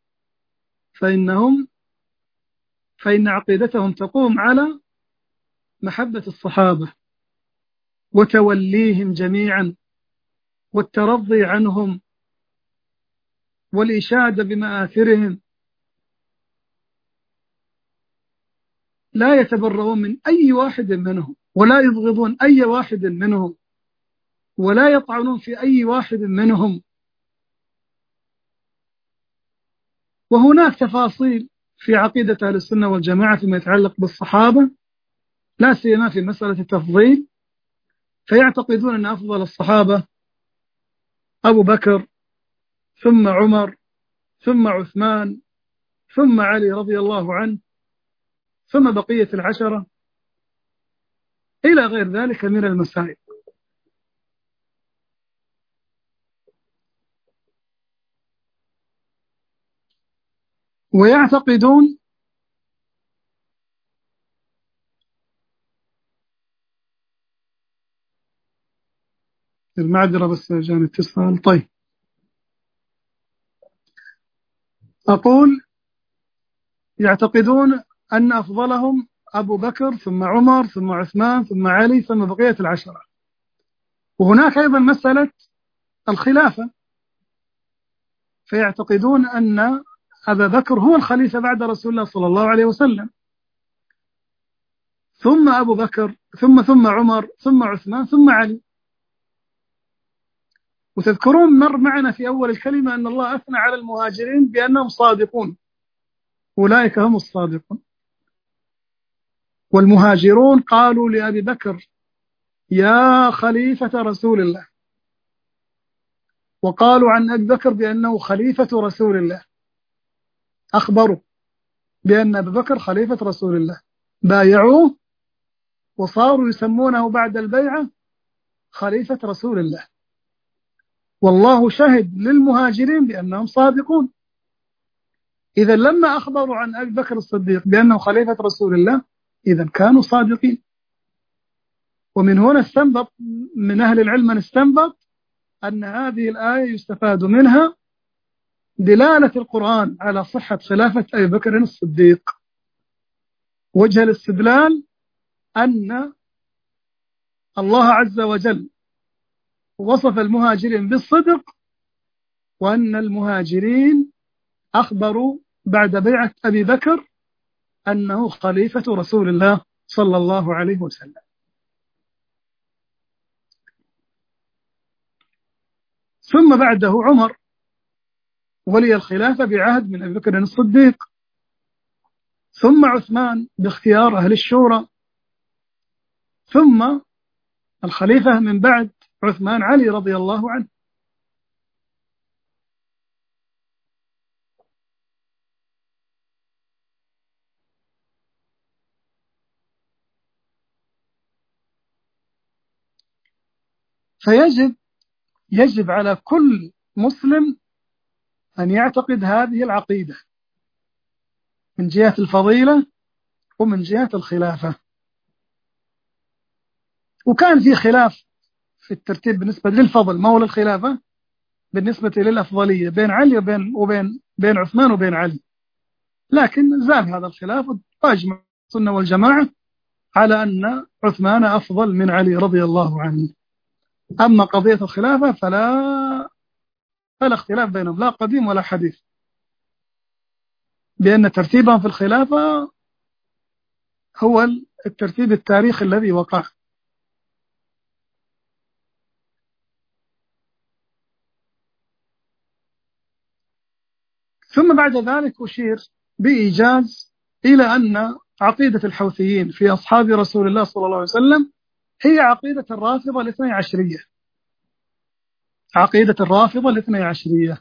فإن عقيدتهم تقوم على محبة الصحابة وتوليهم جميعا والترضي عنهم والإشادة بمآثرهم، لا يتبرؤون من أي واحد منهم ولا يبغضون أي واحد منهم ولا يطعنون في أي واحد منهم. وهناك تفاصيل في عقيدة أهل السنة والجماعة فيما يتعلق بالصحابة، لا سيما في مسألة التفضيل، فيعتقدون أن أفضل الصحابة أبو بكر ثم عمر ثم عثمان ثم علي رضي الله عنه ثم بقية العشرة إلى غير ذلك من المسائل. ويعتقدون المعذرة بس جاني اتصال. طيب أقول يعتقدون أن أفضلهم أبو بكر ثم عمر ثم عثمان ثم علي ثم بقية العشرة. وهناك أيضا مسألة الخلافة، فيعتقدون أن أبا بكر هو الخليفة بعد رسول الله صلى الله عليه وسلم، ثم أبو بكر ثم عمر ثم عثمان ثم علي. وتذكرون مر معنا في أول الكلمة أن الله أثنى على المهاجرين بأنهم صادقون، أولئك هم الصادقون. والمهاجرون قالوا لأبي بكر يا خليفة رسول الله، وقالوا عن أبي بكر بأنه خليفة رسول الله، أخبروا بأن أبي بكر خليفة رسول الله، بايعوه وصاروا يسمونه بعد البيعة خليفة رسول الله. والله شهد للمهاجرين بأنهم صادقون. إذا لما أخبروا عن أبي بكر الصديق بأنه خليفة رسول الله إذا كانوا صادقين. ومن هنا استنبط من أهل العلم من استنبط أن هذه الآية يستفاد منها دلالة القرآن على صحة خلافة أبي بكر الصديق. وجه الاستدلال أن الله عز وجل وصف المهاجرين بالصدق، وأن المهاجرين أخبروا بعد بيعة أبي بكر أنه خليفة رسول الله صلى الله عليه وسلم. ثم بعده عمر ولي الخلافة بعهد من أبي بكر الصديق، ثم عثمان باختيار أهل الشورى، ثم الخليفة من بعد عثمان علي رضي الله عنه. يجب على كل مسلم أن يعتقد هذه العقيدة من جهة الفضيلة ومن جهة الخلافة. وكان في خلاف في الترتيب بالنسبة للفضل ما هو للخلافة بالنسبة للأفضلية بين علي بين عثمان وبين علي، لكن زال هذا الخلاف وأجمع السنة والجماعة على أن عثمان أفضل من علي رضي الله عنه. أما قضية الخلافة فلا اختلاف بينهم لا قديم ولا حديث، بأن ترتيبهم في الخلافة هو الترتيب التاريخي الذي وقع. ثم بعد ذلك أشير بإيجاز إلى أن عقيدة الحوثيين في أصحاب رسول الله صلى الله عليه وسلم هي عقيدة الرافضة الاثني عشرية. عقيدة الرافضة الاثني عشرية،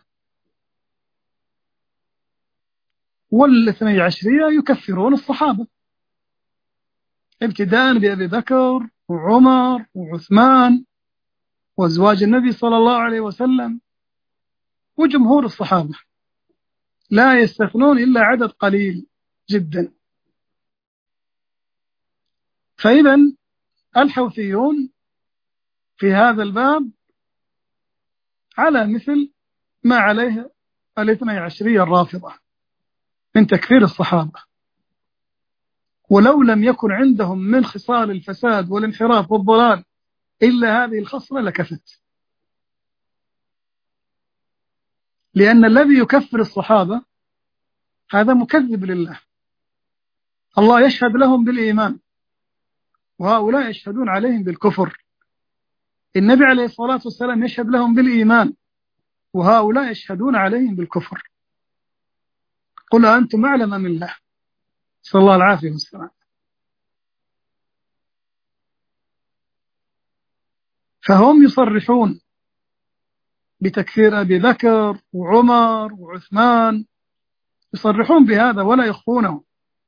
والاثني عشرية يكفرون الصحابة ابتداء بأبي بكر وعمر وعثمان وأزواج النبي صلى الله عليه وسلم وجمهور الصحابة لا يستثنون إلا عدد قليل جدا. فإذا الحوثيون في هذا الباب على مثل ما عليه الاثني عشرية الرافضة من تكفير الصحابة، ولو لم يكن عندهم من خصال الفساد والانحراف والضلال إلا هذه الخصلة لكفت. لأن الذي يكفر الصحابة هذا مكذب لله، الله يشهد لهم بالإيمان وهؤلاء يشهدون عليهم بالكفر. النبي عليه الصلاة والسلام يشهد لهم بالإيمان وهؤلاء يشهدون عليهم بالكفر. قل أنتم أعلم من الله، صلى الله العافية والسلام. فهم يصرحون بتكفير أبي بكر وعمر وعثمان، يصرحون بهذا ولا يخفونه،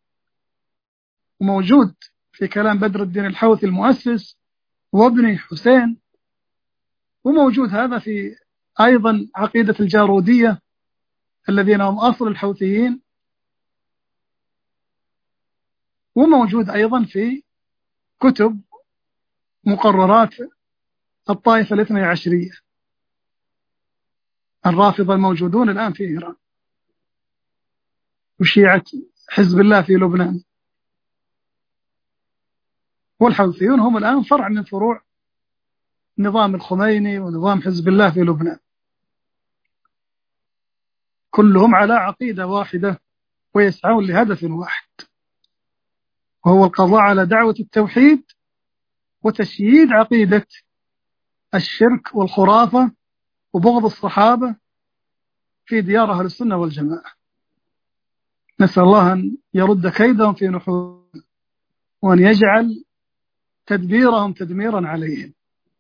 وموجود في كلام بدر الدين الحوثي المؤسس وابنه حسين، وموجود هذا في أيضا عقيدة الجارودية الذين هم أصل الحوثيين، وموجود أيضا في كتب مقررات الطائفة الاثني عشرية الرافضة الموجودون الآن في إيران وشيعة حزب الله في لبنان. والحوثيون هم الآن فرع من فروع نظام الخميني ونظام حزب الله في لبنان، كلهم على عقيدة واحدة ويسعون لهدف واحد، وهو القضاء على دعوة التوحيد وتشييد عقيدة الشرك والخرافة وبغض الصحابة في ديار أهل السنة والجماعة. نسأل الله أن يرد كيدهم في نحورهم وأن يجعل تدبيرهم تدميرا عليهم.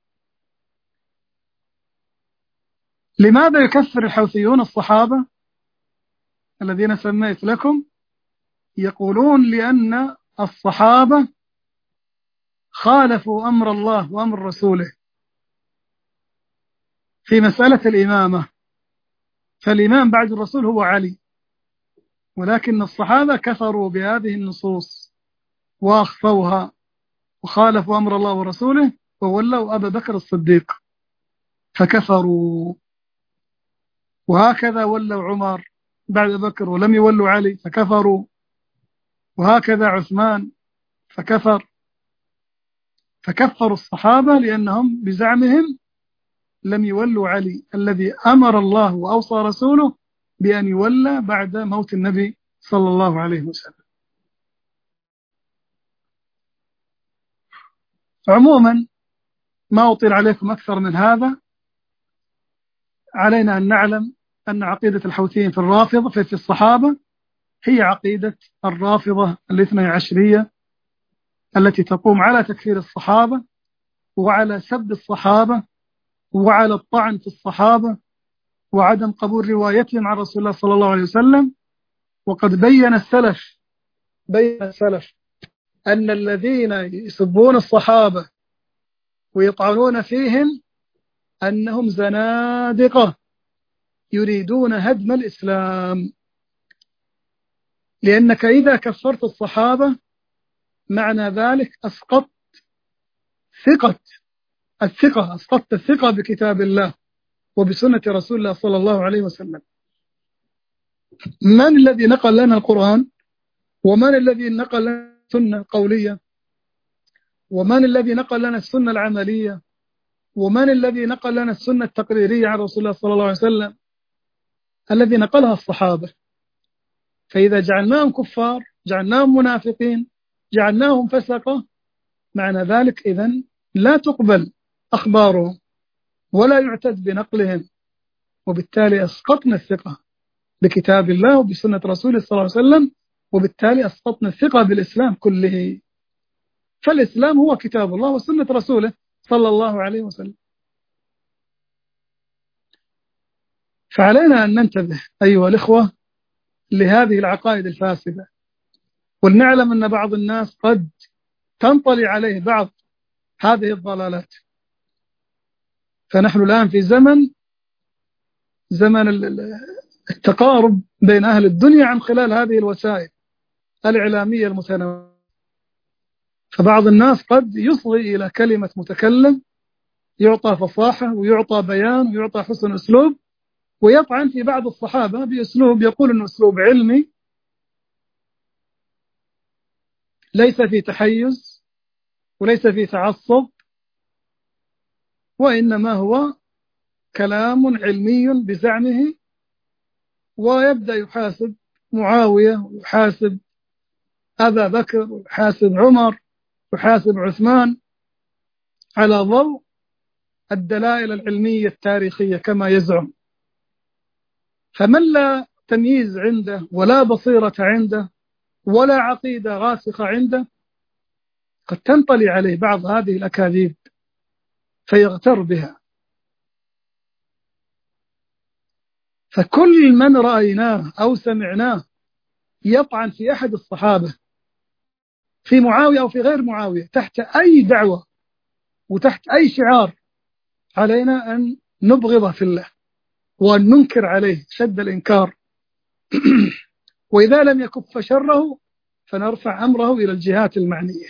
لماذا يكفر الحوثيون الصحابة الذين سميت لكم؟ يقولون لأن الصحابة خالفوا أمر الله وأمر رسوله في مسألة الإمامة، فالإمام بعد الرسول هو علي، ولكن الصحابة كفروا بهذه النصوص وأخفوها وخالفوا أمر الله ورسوله وولوا أبا بكر الصديق فكفروا، وهكذا ولوا عمر بعد بكر ولم يولوا علي فكفروا، وهكذا عثمان فكفر. فكفروا الصحابة لأنهم بزعمهم لم يولوا علي الذي أمر الله وأوصى رسوله بأن يولى بعد موت النبي صلى الله عليه وسلم. عموما ما أطيل عليكم أكثر من هذا، علينا أن نعلم أن عقيدة الحوثيين في الرافضة في الصحابة هي عقيدة الرافضة الاثني عشرية التي تقوم على تكفير الصحابة وعلى سب الصحابة وعلى الطعن في الصحابة وعدم قبول روايتهم عن رسول الله صلى الله عليه وسلم. وقد بين السلف أن الذين يسبون الصحابة ويطعنون فيهم أنهم زنادقة يريدون هدم الإسلام، لأنك إذا كفرت الصحابة معنى ذلك أسقطت الثقة بكتاب الله وبسنة رسول الله صلى الله عليه وسلم. من الذي نقل لنا القرآن؟ ومن الذي نقل لنا السنة القولية؟ ومن الذي نقل لنا السنة العملية؟ ومن الذي نقل لنا السنة التقريرية عن رسول الله صلى الله عليه وسلم؟ الذي نقلها الصحابة. فإذا جعلناهم كفار، جعلناهم منافقين، جعلناهم فسقة، معنى ذلك إذن لا تقبل أخبارهم ولا يعتد بنقلهم، وبالتالي أسقطنا الثقة بكتاب الله وبسنة رسوله صلى الله عليه وسلم، وبالتالي أسقطنا الثقة بالإسلام كله. فالإسلام هو كتاب الله وسنة رسوله صلى الله عليه وسلم. فعلينا أن ننتبه أيها الإخوة لهذه العقائد الفاسدة، ولنعلم أن بعض الناس قد تنطلي عليه بعض هذه الضلالات. فنحن الآن في زمن زمن التقارب بين أهل الدنيا عن خلال هذه الوسائل الإعلامية المتنوعة. فبعض الناس قد يصغي إلى كلمة متكلم، يعطى فصاحة ويعطى بيان ويعطى حسن أسلوب، ويطعن في بعض الصحابة بأسلوب يقول أنه أسلوب علمي ليس في تحيز وليس في تعصب، وإنما هو كلام علمي بزعمه، ويبدأ يحاسب معاوية ويحاسب أبا بكر ويحاسب عمر ويحاسب عثمان على ضوء الدلائل العلمية التاريخية كما يزعم. فمن لا تمييز عنده ولا بصيرة عنده ولا عقيدة راسخة عنده قد تنطلي عليه بعض هذه الأكاذيب فيغتر بها. فكل من رأيناه أو سمعناه يطعن في أحد الصحابة في معاوية أو في غير معاوية تحت أي دعوة وتحت أي شعار، علينا أن نبغضه في الله وأن ننكر عليه شد الإنكار وإذا لم يكف شره فنرفع أمره إلى الجهات المعنية.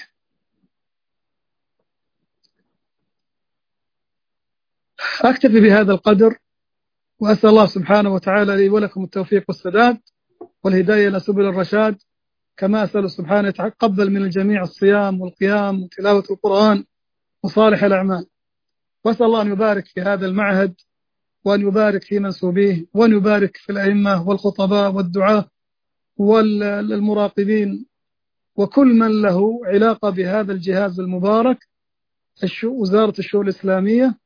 أكتفي بهذا القدر، وأسأل الله سبحانه وتعالى لي ولكم التوفيق والسداد والهداية إلى سبل الرشاد، كما أسأل سبحانه يتقبل من الجميع الصيام والقيام وتلاوة القرآن وصالح الأعمال. وأسأل الله أن يبارك في هذا المعهد، وأن يبارك في منسوبيه، وأن يبارك في الأئمة والخطباء والدعاة والمراقبين وكل من له علاقة بهذا الجهاز المبارك، وزارة الشؤون الإسلامية،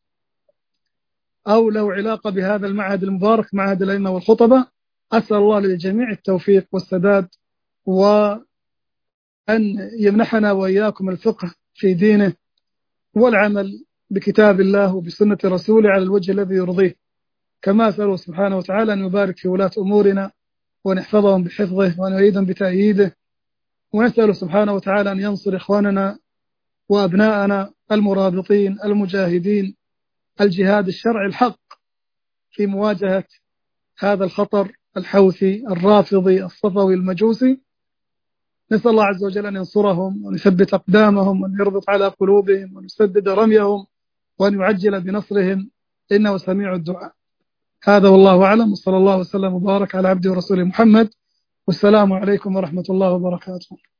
أو له علاقة بهذا المعهد المبارك معهد الأئمة والخطباء. أسأل الله للجميع التوفيق والسداد، وأن يمنحنا وإياكم الفقه في دينه والعمل بكتاب الله وبسنة رسوله على الوجه الذي يرضيه. كما أسأله سبحانه وتعالى أن يبارك في ولاة أمورنا وأن يحفظهم بحفظه وأن يعيدهم بتأييده، ونسأل سبحانه وتعالى أن ينصر إخواننا وأبناءنا المرابطين المجاهدين الجهاد الشرعي الحق في مواجهة هذا الخطر الحوثي الرافضي الصفوي المجوسي. نسأل الله عز وجل أن ينصرهم وأن يثبت أقدامهم وأن يربط على قلوبهم وأن يسدد رميهم وأن يعجل بنصرهم، إنه سميع الدعاء. هذا والله أعلم، وصلى الله وسلم وبارك على عبده ورسوله محمد، والسلام عليكم ورحمة الله وبركاته.